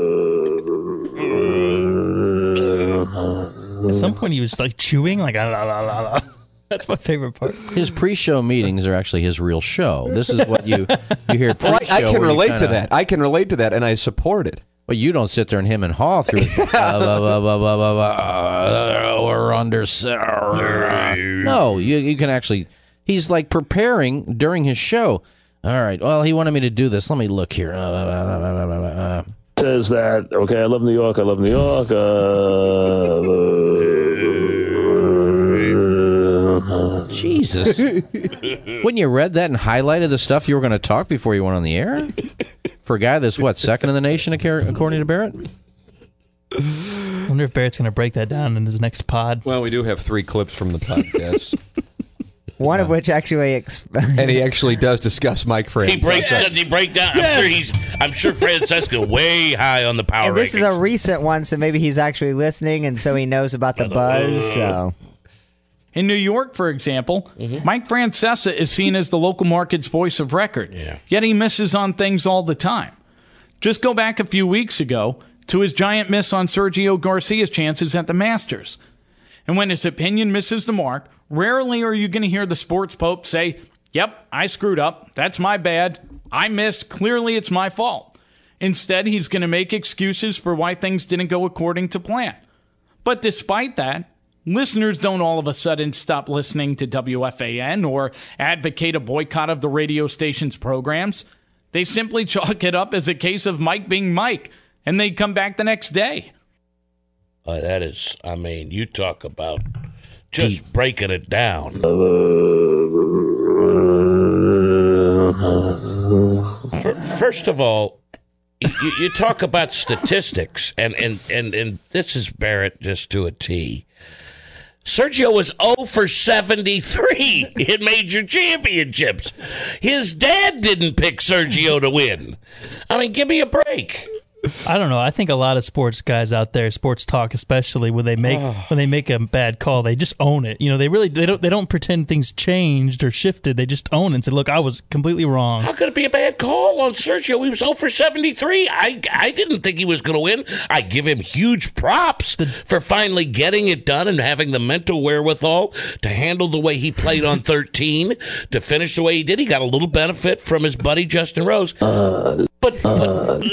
At some point, he was like chewing, like la la la la. That's my favorite part. His pre-show meetings are actually his real show. This is what you you hear pre-show. Well, I, I can where you relate kinda, to that. I can relate to that, and I support it. Well, you don't sit there and him and haw through. uh, blah, blah, blah, blah, blah, blah, uh, we're under. Uh, no, you you can actually. He's like preparing during his show. All right. Well, he wanted me to do this. Let me look here. Uh, uh, uh, uh, uh, Says that, okay, I love New York, I love New York. Uh, Jesus. Wouldn't you read that and highlighted the stuff you were going to talk before you went on the air? For a guy that's, what, second in the nation, according to Barrett? I wonder if Barrett's going to break that down in his next pod. Well, we do have three clips from the podcast. One of which actually, exp- and he actually does discuss Mike Francesa. He breaks. Does he break down? Yes. I'm sure he's. I'm sure Francesca way high on the power. and this rankings. is a recent one, so maybe he's actually listening, and so he knows about the buzz. So. In New York, for example, Mm-hmm. Mike Francesa is seen as the local market's voice of record, Yeah. yet he misses on things all the time. Just go back a few weeks ago to his giant miss on Sergio Garcia's chances at the Masters. And when his opinion misses the mark, rarely are you going to hear the sports pope say, "Yep, I screwed up. That's my bad. I missed. Clearly it's my fault." Instead, he's going to make excuses for why things didn't go according to plan. But despite that, listeners don't all of a sudden stop listening to W F A N or advocate a boycott of the radio station's programs. They simply chalk it up as a case of Mike being Mike, and they come back the next day. Uh, that is, I mean, you talk about just breaking it down. First of all, you, you talk about statistics, and, and, and, and this is Barrett just to a T. Sergio was oh for seventy-three in major championships. His dad didn't pick Sergio to win. I mean, give me a break. I don't know. I think a lot of sports guys out there, sports talk especially, when they make when they make a bad call, they just own it. You know, they really they don't they don't pretend things changed or shifted. They just own it and say, "Look, I was completely wrong." How could it be a bad call on Sergio? He was oh for seventy-three. I I didn't think he was going to win. I give him huge props for finally getting it done and having the mental wherewithal to handle the way he played on thirteen, to finish the way he did. He got a little benefit from his buddy Justin Rose. Uh, but but,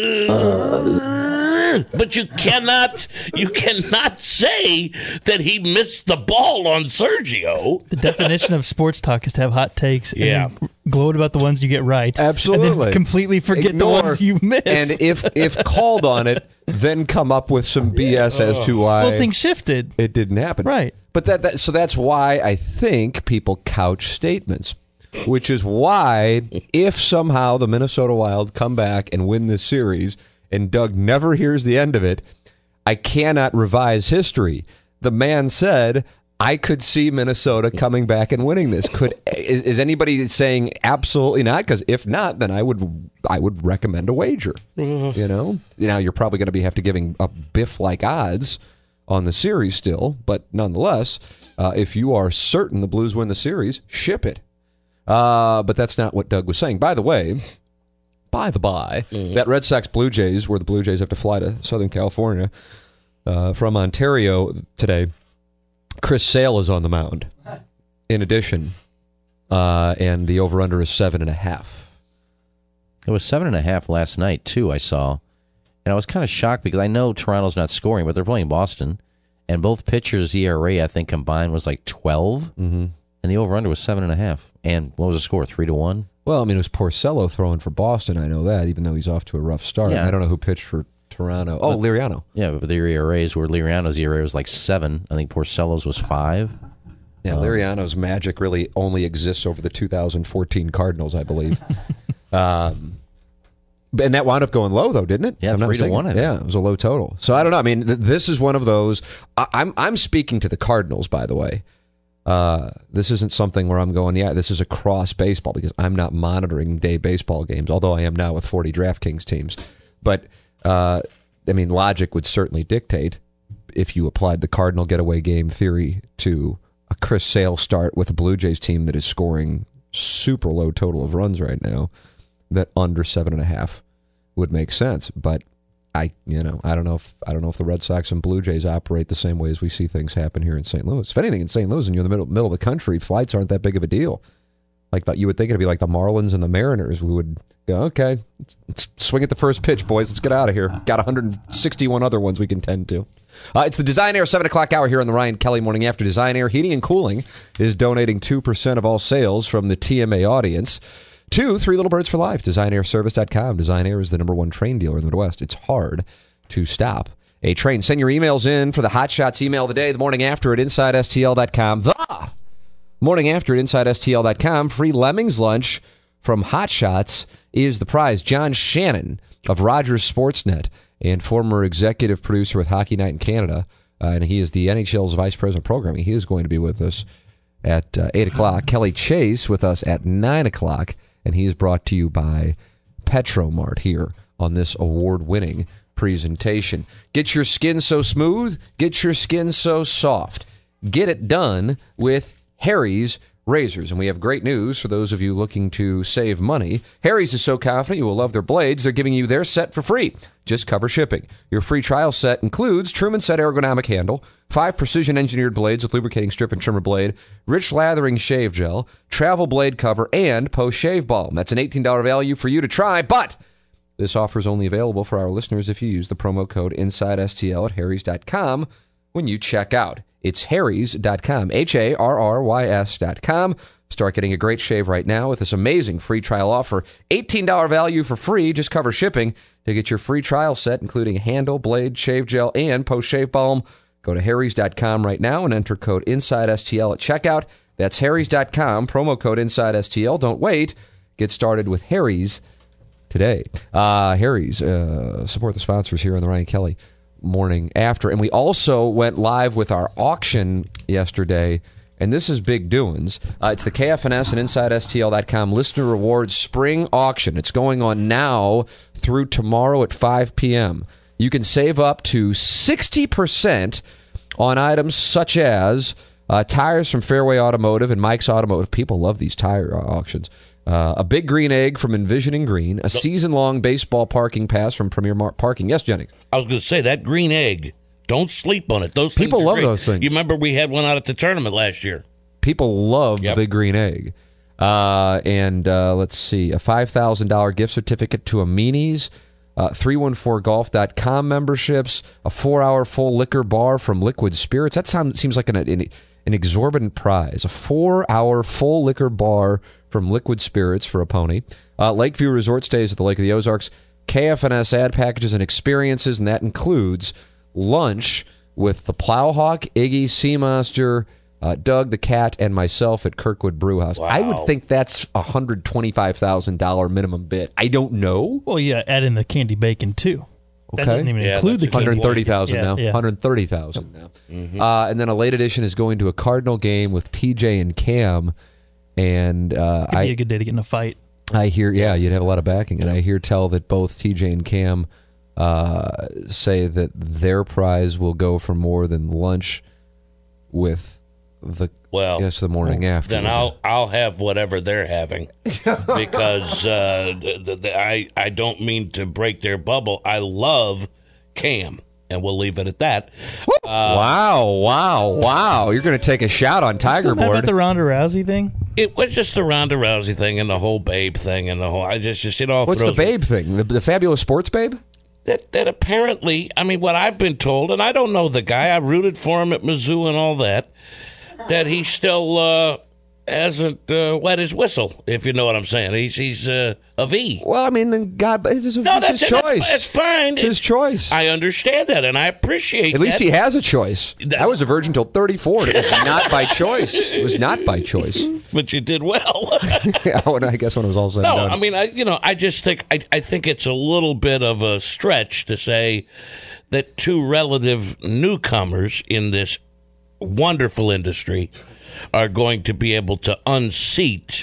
uh, but you cannot you cannot say that he missed the ball on Sergio. The definition of sports talk is to have hot takes and Yeah. then gloat about the ones you get right. Absolutely. And then completely forget Ignore. the ones you missed. And if if called on it, then come up with some B S as to why well, things shifted. it didn't happen. Right. But that, that so that's why I think people couch statements, which is why if somehow the Minnesota Wild come back and win this series and Doug never hears the end of it, I cannot revise history. The man said, I could see Minnesota coming back and winning this. Could is, is anybody saying absolutely not? Because if not, then I would I would recommend a wager. You know, now you're probably going to be have to giving up Biff like odds on the series still, but nonetheless, uh, if you are certain the Blues win the series, ship it. Uh, but that's not what Doug was saying. By the way, by the by, mm-hmm. that Red Sox Blue Jays, where the Blue Jays have to fly to Southern California uh, from Ontario today, Chris Sale is on the mound. In addition, uh, and the over-under is seven and a half. It was seven and a half last night too. I saw, and I was kind of shocked because I know Toronto's not scoring, but they're playing Boston, and both pitchers' E R A I think combined was like twelve, mm-hmm. and the over/under was seven and a half. And what was the score? Three to one. Well, I mean, it was Porcello throwing for Boston. I know that, even though he's off to a rough start. Yeah. I don't know who pitched for Toronto. Oh, but, Liriano. Yeah, but their E R As were Liriano's E R A was like seven. I think Porcello's was five. Yeah, um, Liriano's magic really only exists over the two thousand fourteen Cardinals, I believe. um, and that wound up going low, though, didn't it? Yeah, I'm not three to mistaken. one. I think. Yeah, it was a low total. So I don't know. I mean, th- this is one of those. I- I'm I'm speaking to the Cardinals, by the way. Uh, this isn't something where I'm going, yeah, this is across baseball because I'm not monitoring day baseball games, although I am now with forty DraftKings teams. But, uh, I mean, logic would certainly dictate if you applied the Cardinal getaway game theory to a Chris Sale start with a Blue Jays team that is scoring super low total of runs right now, that under seven and a half would make sense. But I, you know, I don't know if I don't know if the Red Sox and Blue Jays operate the same way as we see things happen here in Saint Louis. If anything, in Saint Louis, and you're in the middle middle of the country, flights aren't that big of a deal. Like that, you would think it'd be like the Marlins and the Mariners. We would go, okay, let's, let's swing at the first pitch, boys. Let's get out of here. Got one hundred sixty-one other ones we can tend to. Uh, it's the Design Air seven o'clock hour here on the Ryan Kelly Morning After. Design Air Heating and Cooling is donating two percent of all sales from the T M A audience to Three Little Birds for Life. Design Air Service dot com. Design Air is the number one train dealer in the Midwest. It's hard to stop a train. Send your emails in for the Hot Shots email of the day, the morning after at inside S T L dot com. The morning after at inside S T L dot com. Free Lemmings lunch from Hot Shots is the prize. John Shannon of Rogers Sportsnet and former executive producer with Hockey Night in Canada, uh, and he is the N H L's vice president of programming. He is going to be with us at uh, eight o'clock. Kelly Chase with us at nine o'clock, and he is brought to you by Petromart here on this award-winning presentation. Get your skin so smooth, get your skin so soft. Get it done with Harry's razors. And we have great news for those of you looking to save money. Harry's is so confident you will love their blades, they're giving you their set for free. Just cover shipping. Your free trial set includes Truman Set ergonomic handle, five precision-engineered blades with lubricating strip and trimmer blade, rich lathering shave gel, travel blade cover, and post-shave balm. That's an eighteen dollars value for you to try, but this offer is only available for our listeners if you use the promo code InsideSTL at harrys dot com when you check out. It's harrys dot com, H A R R Y S dot com. Start getting a great shave right now with this amazing free trial offer. eighteen dollars value for free. Just cover shipping to get your free trial set, including handle, blade, shave gel, and post-shave balm. Go to harrys dot com right now and enter code InsideSTL at checkout. That's harrys dot com, promo code InsideSTL. Don't wait. Get started with Harry's today. Uh, Harry's, uh, support the sponsors here on the Ryan Kelly Morning After. And we also went live with our auction yesterday, and this is big doings. Uh, it's the K F N S and Inside S T L dot com Listener Rewards Spring Auction. It's going on now through tomorrow at five p.m. You can save up to sixty percent on items such as uh, tires from Fairway Automotive and Mike's Automotive. People love these tire uh, auctions. Uh, a big green egg from Envisioning Green, a season-long baseball parking pass from Premier Mar- Parking. Yes, Jennings? I was going to say, that green egg, don't sleep on it. Those things People are love great. those things. You remember we had one out at the tournament last year. People love Yep. the big green egg. Uh, and uh, let's see, a five thousand dollars gift certificate to Amini's, uh, three one four golf dot com memberships, a four-hour full liquor bar from Liquid Spirits. That sounds, seems like an, an, an exorbitant prize. A four-hour full liquor bar from Liquid Spirits for a pony. Uh, Lakeview Resort stays at the Lake of the Ozarks. K F N S ad packages and experiences, and that includes lunch with the Plowhawk, Iggy, Sea Monster, uh, Doug the Cat, and myself at Kirkwood Brewhouse. Wow. I would think that's a one hundred twenty-five thousand dollars minimum bid. I don't know. Well, yeah, add in the candy bacon, too. That Okay. doesn't even Yeah, include the that's a good candy. one hundred thirty thousand Yeah, now. yeah. one hundred thirty thousand now. Uh, and then a late edition is going to a Cardinal game with T J and Cam. And uh, Could be I, a good day to get in a fight. I hear, yeah, you'd have a lot of backing. And I hear tell that both T J and Cam uh, say that their prize will go for more than lunch with the Well, yes the morning after. Then I'll I'll have whatever they're having because uh, the, the, the, I I don't mean to break their bubble. I love Cam, and we'll leave it at that. Uh, wow, wow, wow! You're going to take a shot on Tiger Still mad Board. about the Ronda Rousey thing? It was just the Ronda Rousey thing and the whole Babe thing and the whole. I just just it all. What's the throws me. Babe thing? The, the fabulous sports Babe? That that apparently, I mean, what I've been told, and I don't know the guy. I rooted for him at Mizzou and all that. That he still uh, hasn't uh, wet his whistle, if you know what I'm saying. He's he's uh, a V. Well, I mean, then God, it's, it's No, that's his it. choice. That's, that's fine. It's his choice. I understand that, and I appreciate. At least that. he has a choice. That- I was a virgin till thirty-four. It was not by choice. It was not by choice. But you did well. Yeah, when- I guess when it was all said No, and done. I mean, I you know, I just think I, I think it's a little bit of a stretch to say that two relative newcomers in this wonderful industry are going to be able to unseat.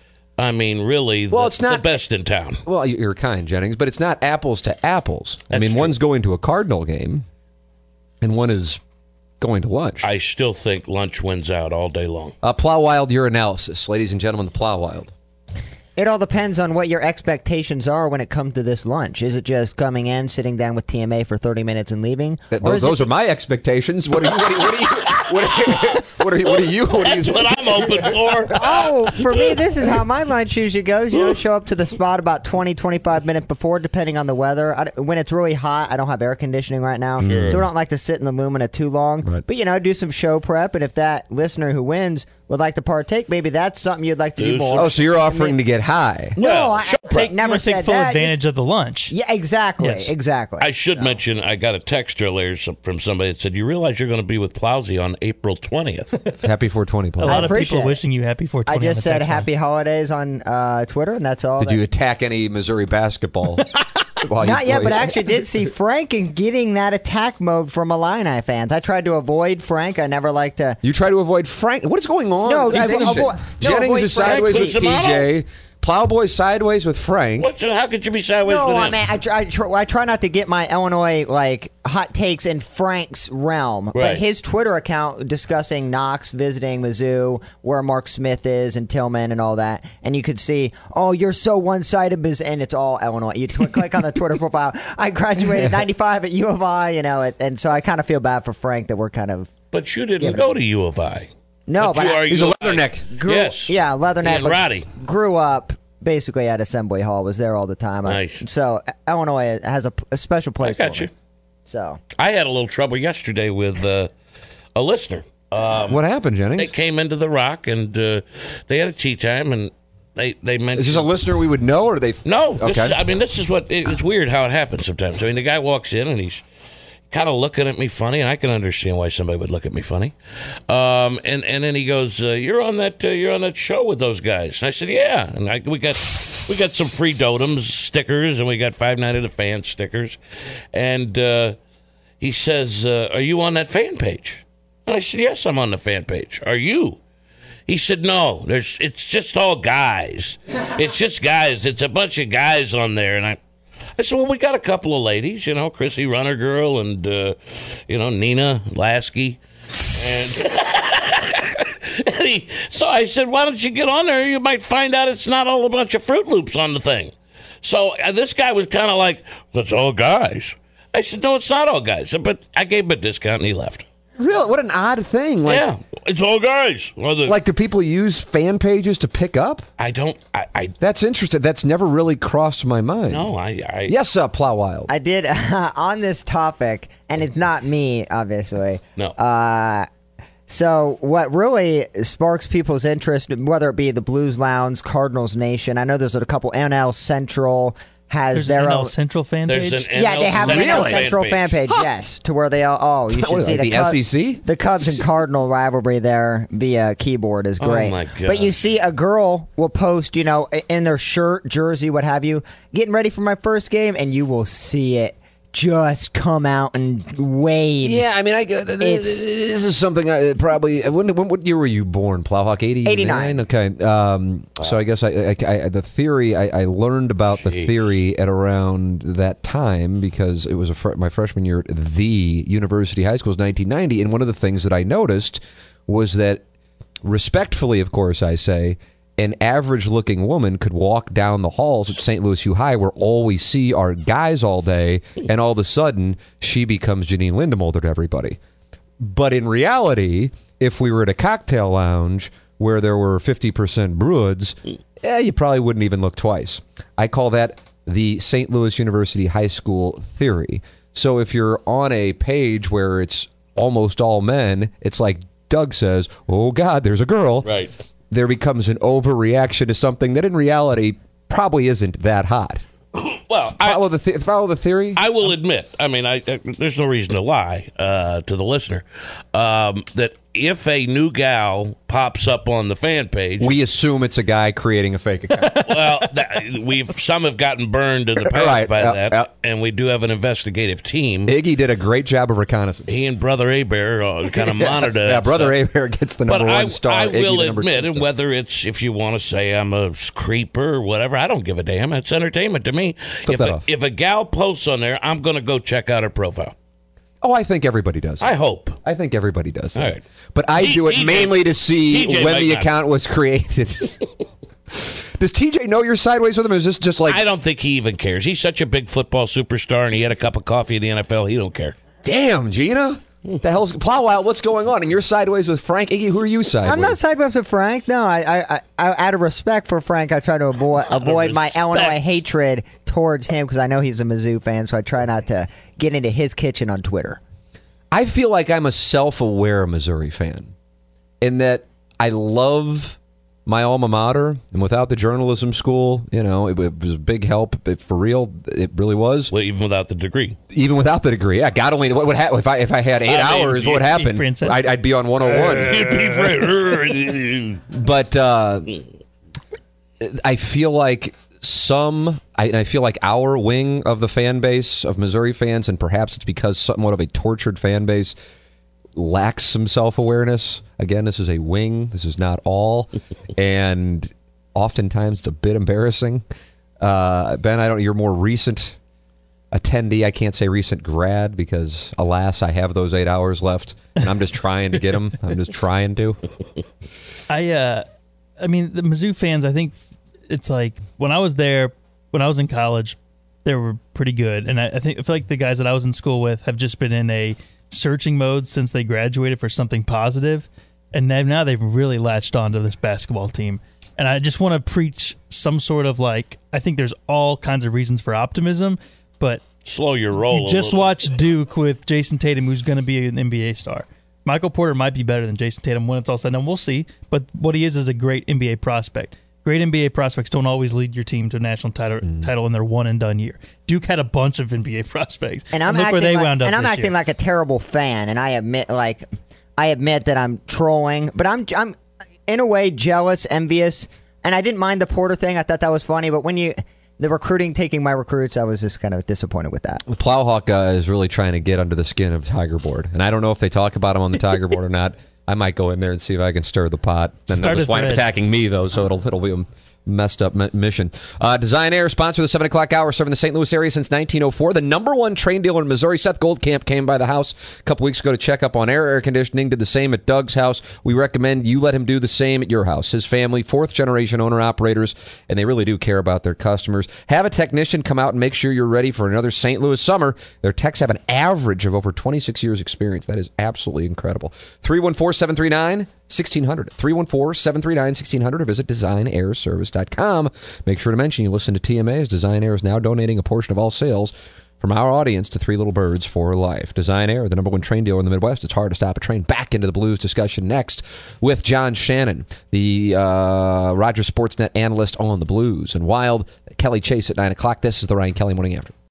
I mean, really, Well, the, it's not- the best in town. Well, you're kind, Jennings, but it's not apples to apples. I That's mean, true. one's going to a Cardinal game, and one is going to lunch. I still think lunch wins out all day long. Uh, Plowwild, your analysis. Ladies and gentlemen, the Plowwild. It all depends on what your expectations are when it comes to this lunch. Is it just coming in, sitting down with T M A for thirty minutes and leaving? That, Or those is those it- are my expectations. What are you? What are you? What are you? What are you? What are you? What are you? What are you That's what I'm open for. Oh, for me, this is how my lunch usually goes. You know, show up to the spot about twenty, twenty-five minutes before, depending on the weather. I, when it's really hot, I don't have air conditioning right now, Sure. so I don't like to sit in the Lumina too long. Right. But, you know, do some show prep, and if that listener who wins would like to partake, maybe that's something you'd like to do, Do more. some- Oh, so you're offering to get high? No, Well, I, show I prep. never You want to said take full that. advantage of the lunch. Yeah, exactly, Yes. exactly. I should mention, I got a text earlier some- from somebody that said, "You realize you're going to be with Plowsy on April twentieth." Happy four twenty, A Paul. lot of appreciate people it. wishing you happy four I twenty. just said happy holidays on uh, Twitter, and that's all. Did that- you attack any Missouri basketball Well, Not you- yet, well, but you- I actually did see Frank in getting that attack mode from Illini fans. I tried to avoid Frank. I never like to. You try to avoid Frank. What is going on? No, in this I- nation? avoid- no, Jennings avoid is Frank. sideways with P Cusimano? J. Plowboy's sideways with Frank. What, how could you be sideways No, with him? I mean, I try, I try. I try not to get my Illinois like hot takes in Frank's realm, Right. but his Twitter account discussing Knox visiting Mizzou, where Mark Smith is, and Tillman, and all that, and you could see, oh, you're so one-sided, Miz- and it's all Illinois. You tw- click on the Twitter profile. I graduated ninety-five at U of I, you know, it, and so I kind of feel bad for Frank that we're kind of. But you didn't Yeah, go to U of I. No, but you I- are He's a U of I. leatherneck. Grew, Yes. Yeah, Leatherneck. And but Roddy. Grew up basically at Assembly Hall. Was there all the time. I- Nice. so Illinois has a, a special I place. got for you. me. So I had a little trouble yesterday with uh, a listener. Um, What happened, Jennings? they came into the Rock and uh, they had a tea time and they they mentioned. Is this a listener we would know, or are they? No, this Okay. is, I mean this is what it, it's weird how it happens sometimes. I mean the guy walks in and he's kind of looking at me funny, and I can understand why somebody would look at me funny. Um, and and then he goes, uh, "You're on that uh, you're on that show with those guys." And I said, "Yeah." And I, we got we got some free Dotems stickers, and we got Five Night of the Fan stickers. And uh, he says, uh, "Are you on that fan page?" And I said, "Yes, I'm on the fan page. Are you?" He said, "No, there's. It's just all guys. It's just guys. It's a bunch of guys on there." And I, I said, "Well, we got a couple of ladies, you know, Chrissy Runner Girl and uh, you know Nina Lasky." And, and he, so I said, "Why don't you get on there? You might find out it's not all a bunch of Fruit Loops on the thing." So uh, this guy was kind of like, "That's all guys." I said, "No, it's not all guys." But I gave him a discount and he left. Really? What an odd thing. Like, Yeah, it's all guys. Well, the- Like, do people use fan pages to pick up? I don't. I, I That's interesting. That's never really crossed my mind. no. I. I Yes, uh, Plow Wild. I did on this topic, and it's not me, obviously. No. Uh, so what really sparks people's interest, whether it be the Blues Lounge, Cardinals Nation, I know there's a couple. N L Central has There's their an N L own. Central fan There's page. an Yeah, they have an N L Central fan page. Huh. Yes, to where they all. Oh, you should What, see like the the Cub- S E C? The Cubs and Cardinal rivalry there via keyboard is Oh, great. my But you gosh. see a girl will post, you know, in their shirt, jersey, what have you, getting ready for my first game, and you will see it just come out and waves. Yeah, I mean, I th- th- It's- this is something I probably. When, when what year were you born, Plowhawk? eighty-nine? eighty-nine. Okay. Um, so I guess I, I, I the theory I, I learned about the Jeez. theory at around that time because it was a fr- my freshman year at the University High School, was nineteen ninety, and one of the things that I noticed was that, respectfully, of course, I say, an average-looking woman could walk down the halls at Saint Louis U High, where all we see are guys all day, and all of a sudden she becomes Janine Lindemulder to everybody. But in reality, if we were at a cocktail lounge where there were fifty percent broods, eh, you probably wouldn't even look twice. I call that the Saint Louis University High School theory. So if you're on a page where it's almost all men, it's like Doug says, oh, God, there's a girl. Right. There becomes an overreaction to something that in reality probably isn't that hot. Well, I, Follow the th- follow the theory. I will admit, I mean, I, I there's no reason to lie uh, to the listener um, that if a new gal pops up on the fan page, We assume it's a guy creating a fake account. well, that, we've some have gotten burned in the past Right, by yeah, that, yeah. and we do have an investigative team. Iggy did a great job of reconnaissance. He and Brother Abear uh, kind of monitor. Yeah, that Brother stuff. Abear gets the number But one I, star. I Iggy will the number admit, two and star. whether it's if you want to say I'm a creeper or whatever, I don't give a damn. It's entertainment to me. Flip If that a, off. if a gal posts on there, I'm going to go check out her profile. Oh, I think everybody does. I hope. I think everybody does. That. All right. But I T- do it T J mainly to see T J when might the not. account was created. Does T J know you're sideways with him? Or is this just like, I don't think he even cares. He's such a big football superstar, and he had a cup of coffee in the N F L. He don't care. damn, Gina? The hell's Plow Wild? What's going on? And you're sideways with Frank Iggy. Who are you sideways? I'm not sideways with Frank. No, I, I, I, I, out of respect for Frank, I try to avoid avoid my respect. Illinois hatred towards him because I know he's a Mizzou fan. So I try not to get into his kitchen on Twitter. I feel like I'm a self-aware Missouri fan, in that I love my alma mater, and without the journalism school, you know, it, it was a big help. It, for real, it really was. Well, even without the degree. Even without the degree, yeah. God only what would happen if I if I had eight I mean, hours. What would you'd be happen? Francis. I'd, I'd be on one oh one. But uh, I feel like some, I, and I feel like our wing of the fan base of Missouri fans, and perhaps it's because somewhat of a tortured fan base, lacks some self-awareness. Again, this is a wing. This is not all. And oftentimes it's a bit embarrassing. Uh, Ben, I don't. You're more recent attendee. I can't say recent grad because, alas, I have those eight hours left, and I'm just trying to get them. I'm just trying to. I, uh, I mean, the Mizzou fans. I think it's like when I was there, when I was in college, they were pretty good, and I, I think I feel like the guys that I was in school with have just been in a searching mode since they graduated for something positive, and now they've really latched on to this basketball team. And I just want to preach some sort of like, I think there's all kinds of reasons for optimism, but slow your roll. You just watch Duke with Jason Tatum, who's going to be an N B A star. Michael Porter might be better than Jason Tatum when it's all said and done. We'll see. But what he is is a great N B A prospect. Great N B A prospects don't always lead your team to a national title, mm. title in their one and done year. Duke had a bunch of N B A prospects, and, I'm and look where they like, wound up. And I'm this acting year. like a terrible fan, and I admit, like, I admit that I'm trolling, but I'm, I'm in a way jealous, envious. And I didn't mind the Porter thing. I thought that was funny. But when you, the recruiting taking my recruits, I was just kind of disappointed with that. The Plowhawk guy is really trying to get under the skin of Tiger Board. And I don't know if they talk about him on the Tiger Board or not. I might go in there and see if I can stir the pot. Then Start they'll just wind up attacking me, though, so it'll, it'll be a messed up mission. Uh, Design Air, sponsor of the seven o'clock hour, serving the Saint Louis area since nineteen oh four. The number one train dealer in Missouri. Seth Goldcamp came by the house a couple weeks ago to check up on air air conditioning. Did the same at Doug's house. We recommend you let him do the same at your house. His family, fourth generation owner operators, and they really do care about their customers. Have a technician come out and make sure you're ready for another Saint Louis summer. Their techs have an average of over twenty-six years experience. That is absolutely incredible. three one four, seven three nine, one six hundred. three one four, seven three nine, one six hundred or visit design air service dot com. Make sure to mention you listen to T M A, as Design Air is now donating a portion of all sales from our audience to Three Little Birds for Life. Design Air, the number one train dealer in the Midwest. It's hard to stop a train. Back into the Blues discussion next with John Shannon, the uh, Rogers Sportsnet analyst on the Blues. And Wild, Kelly Chase at nine o'clock. This is the Ryan Kelly Morning After.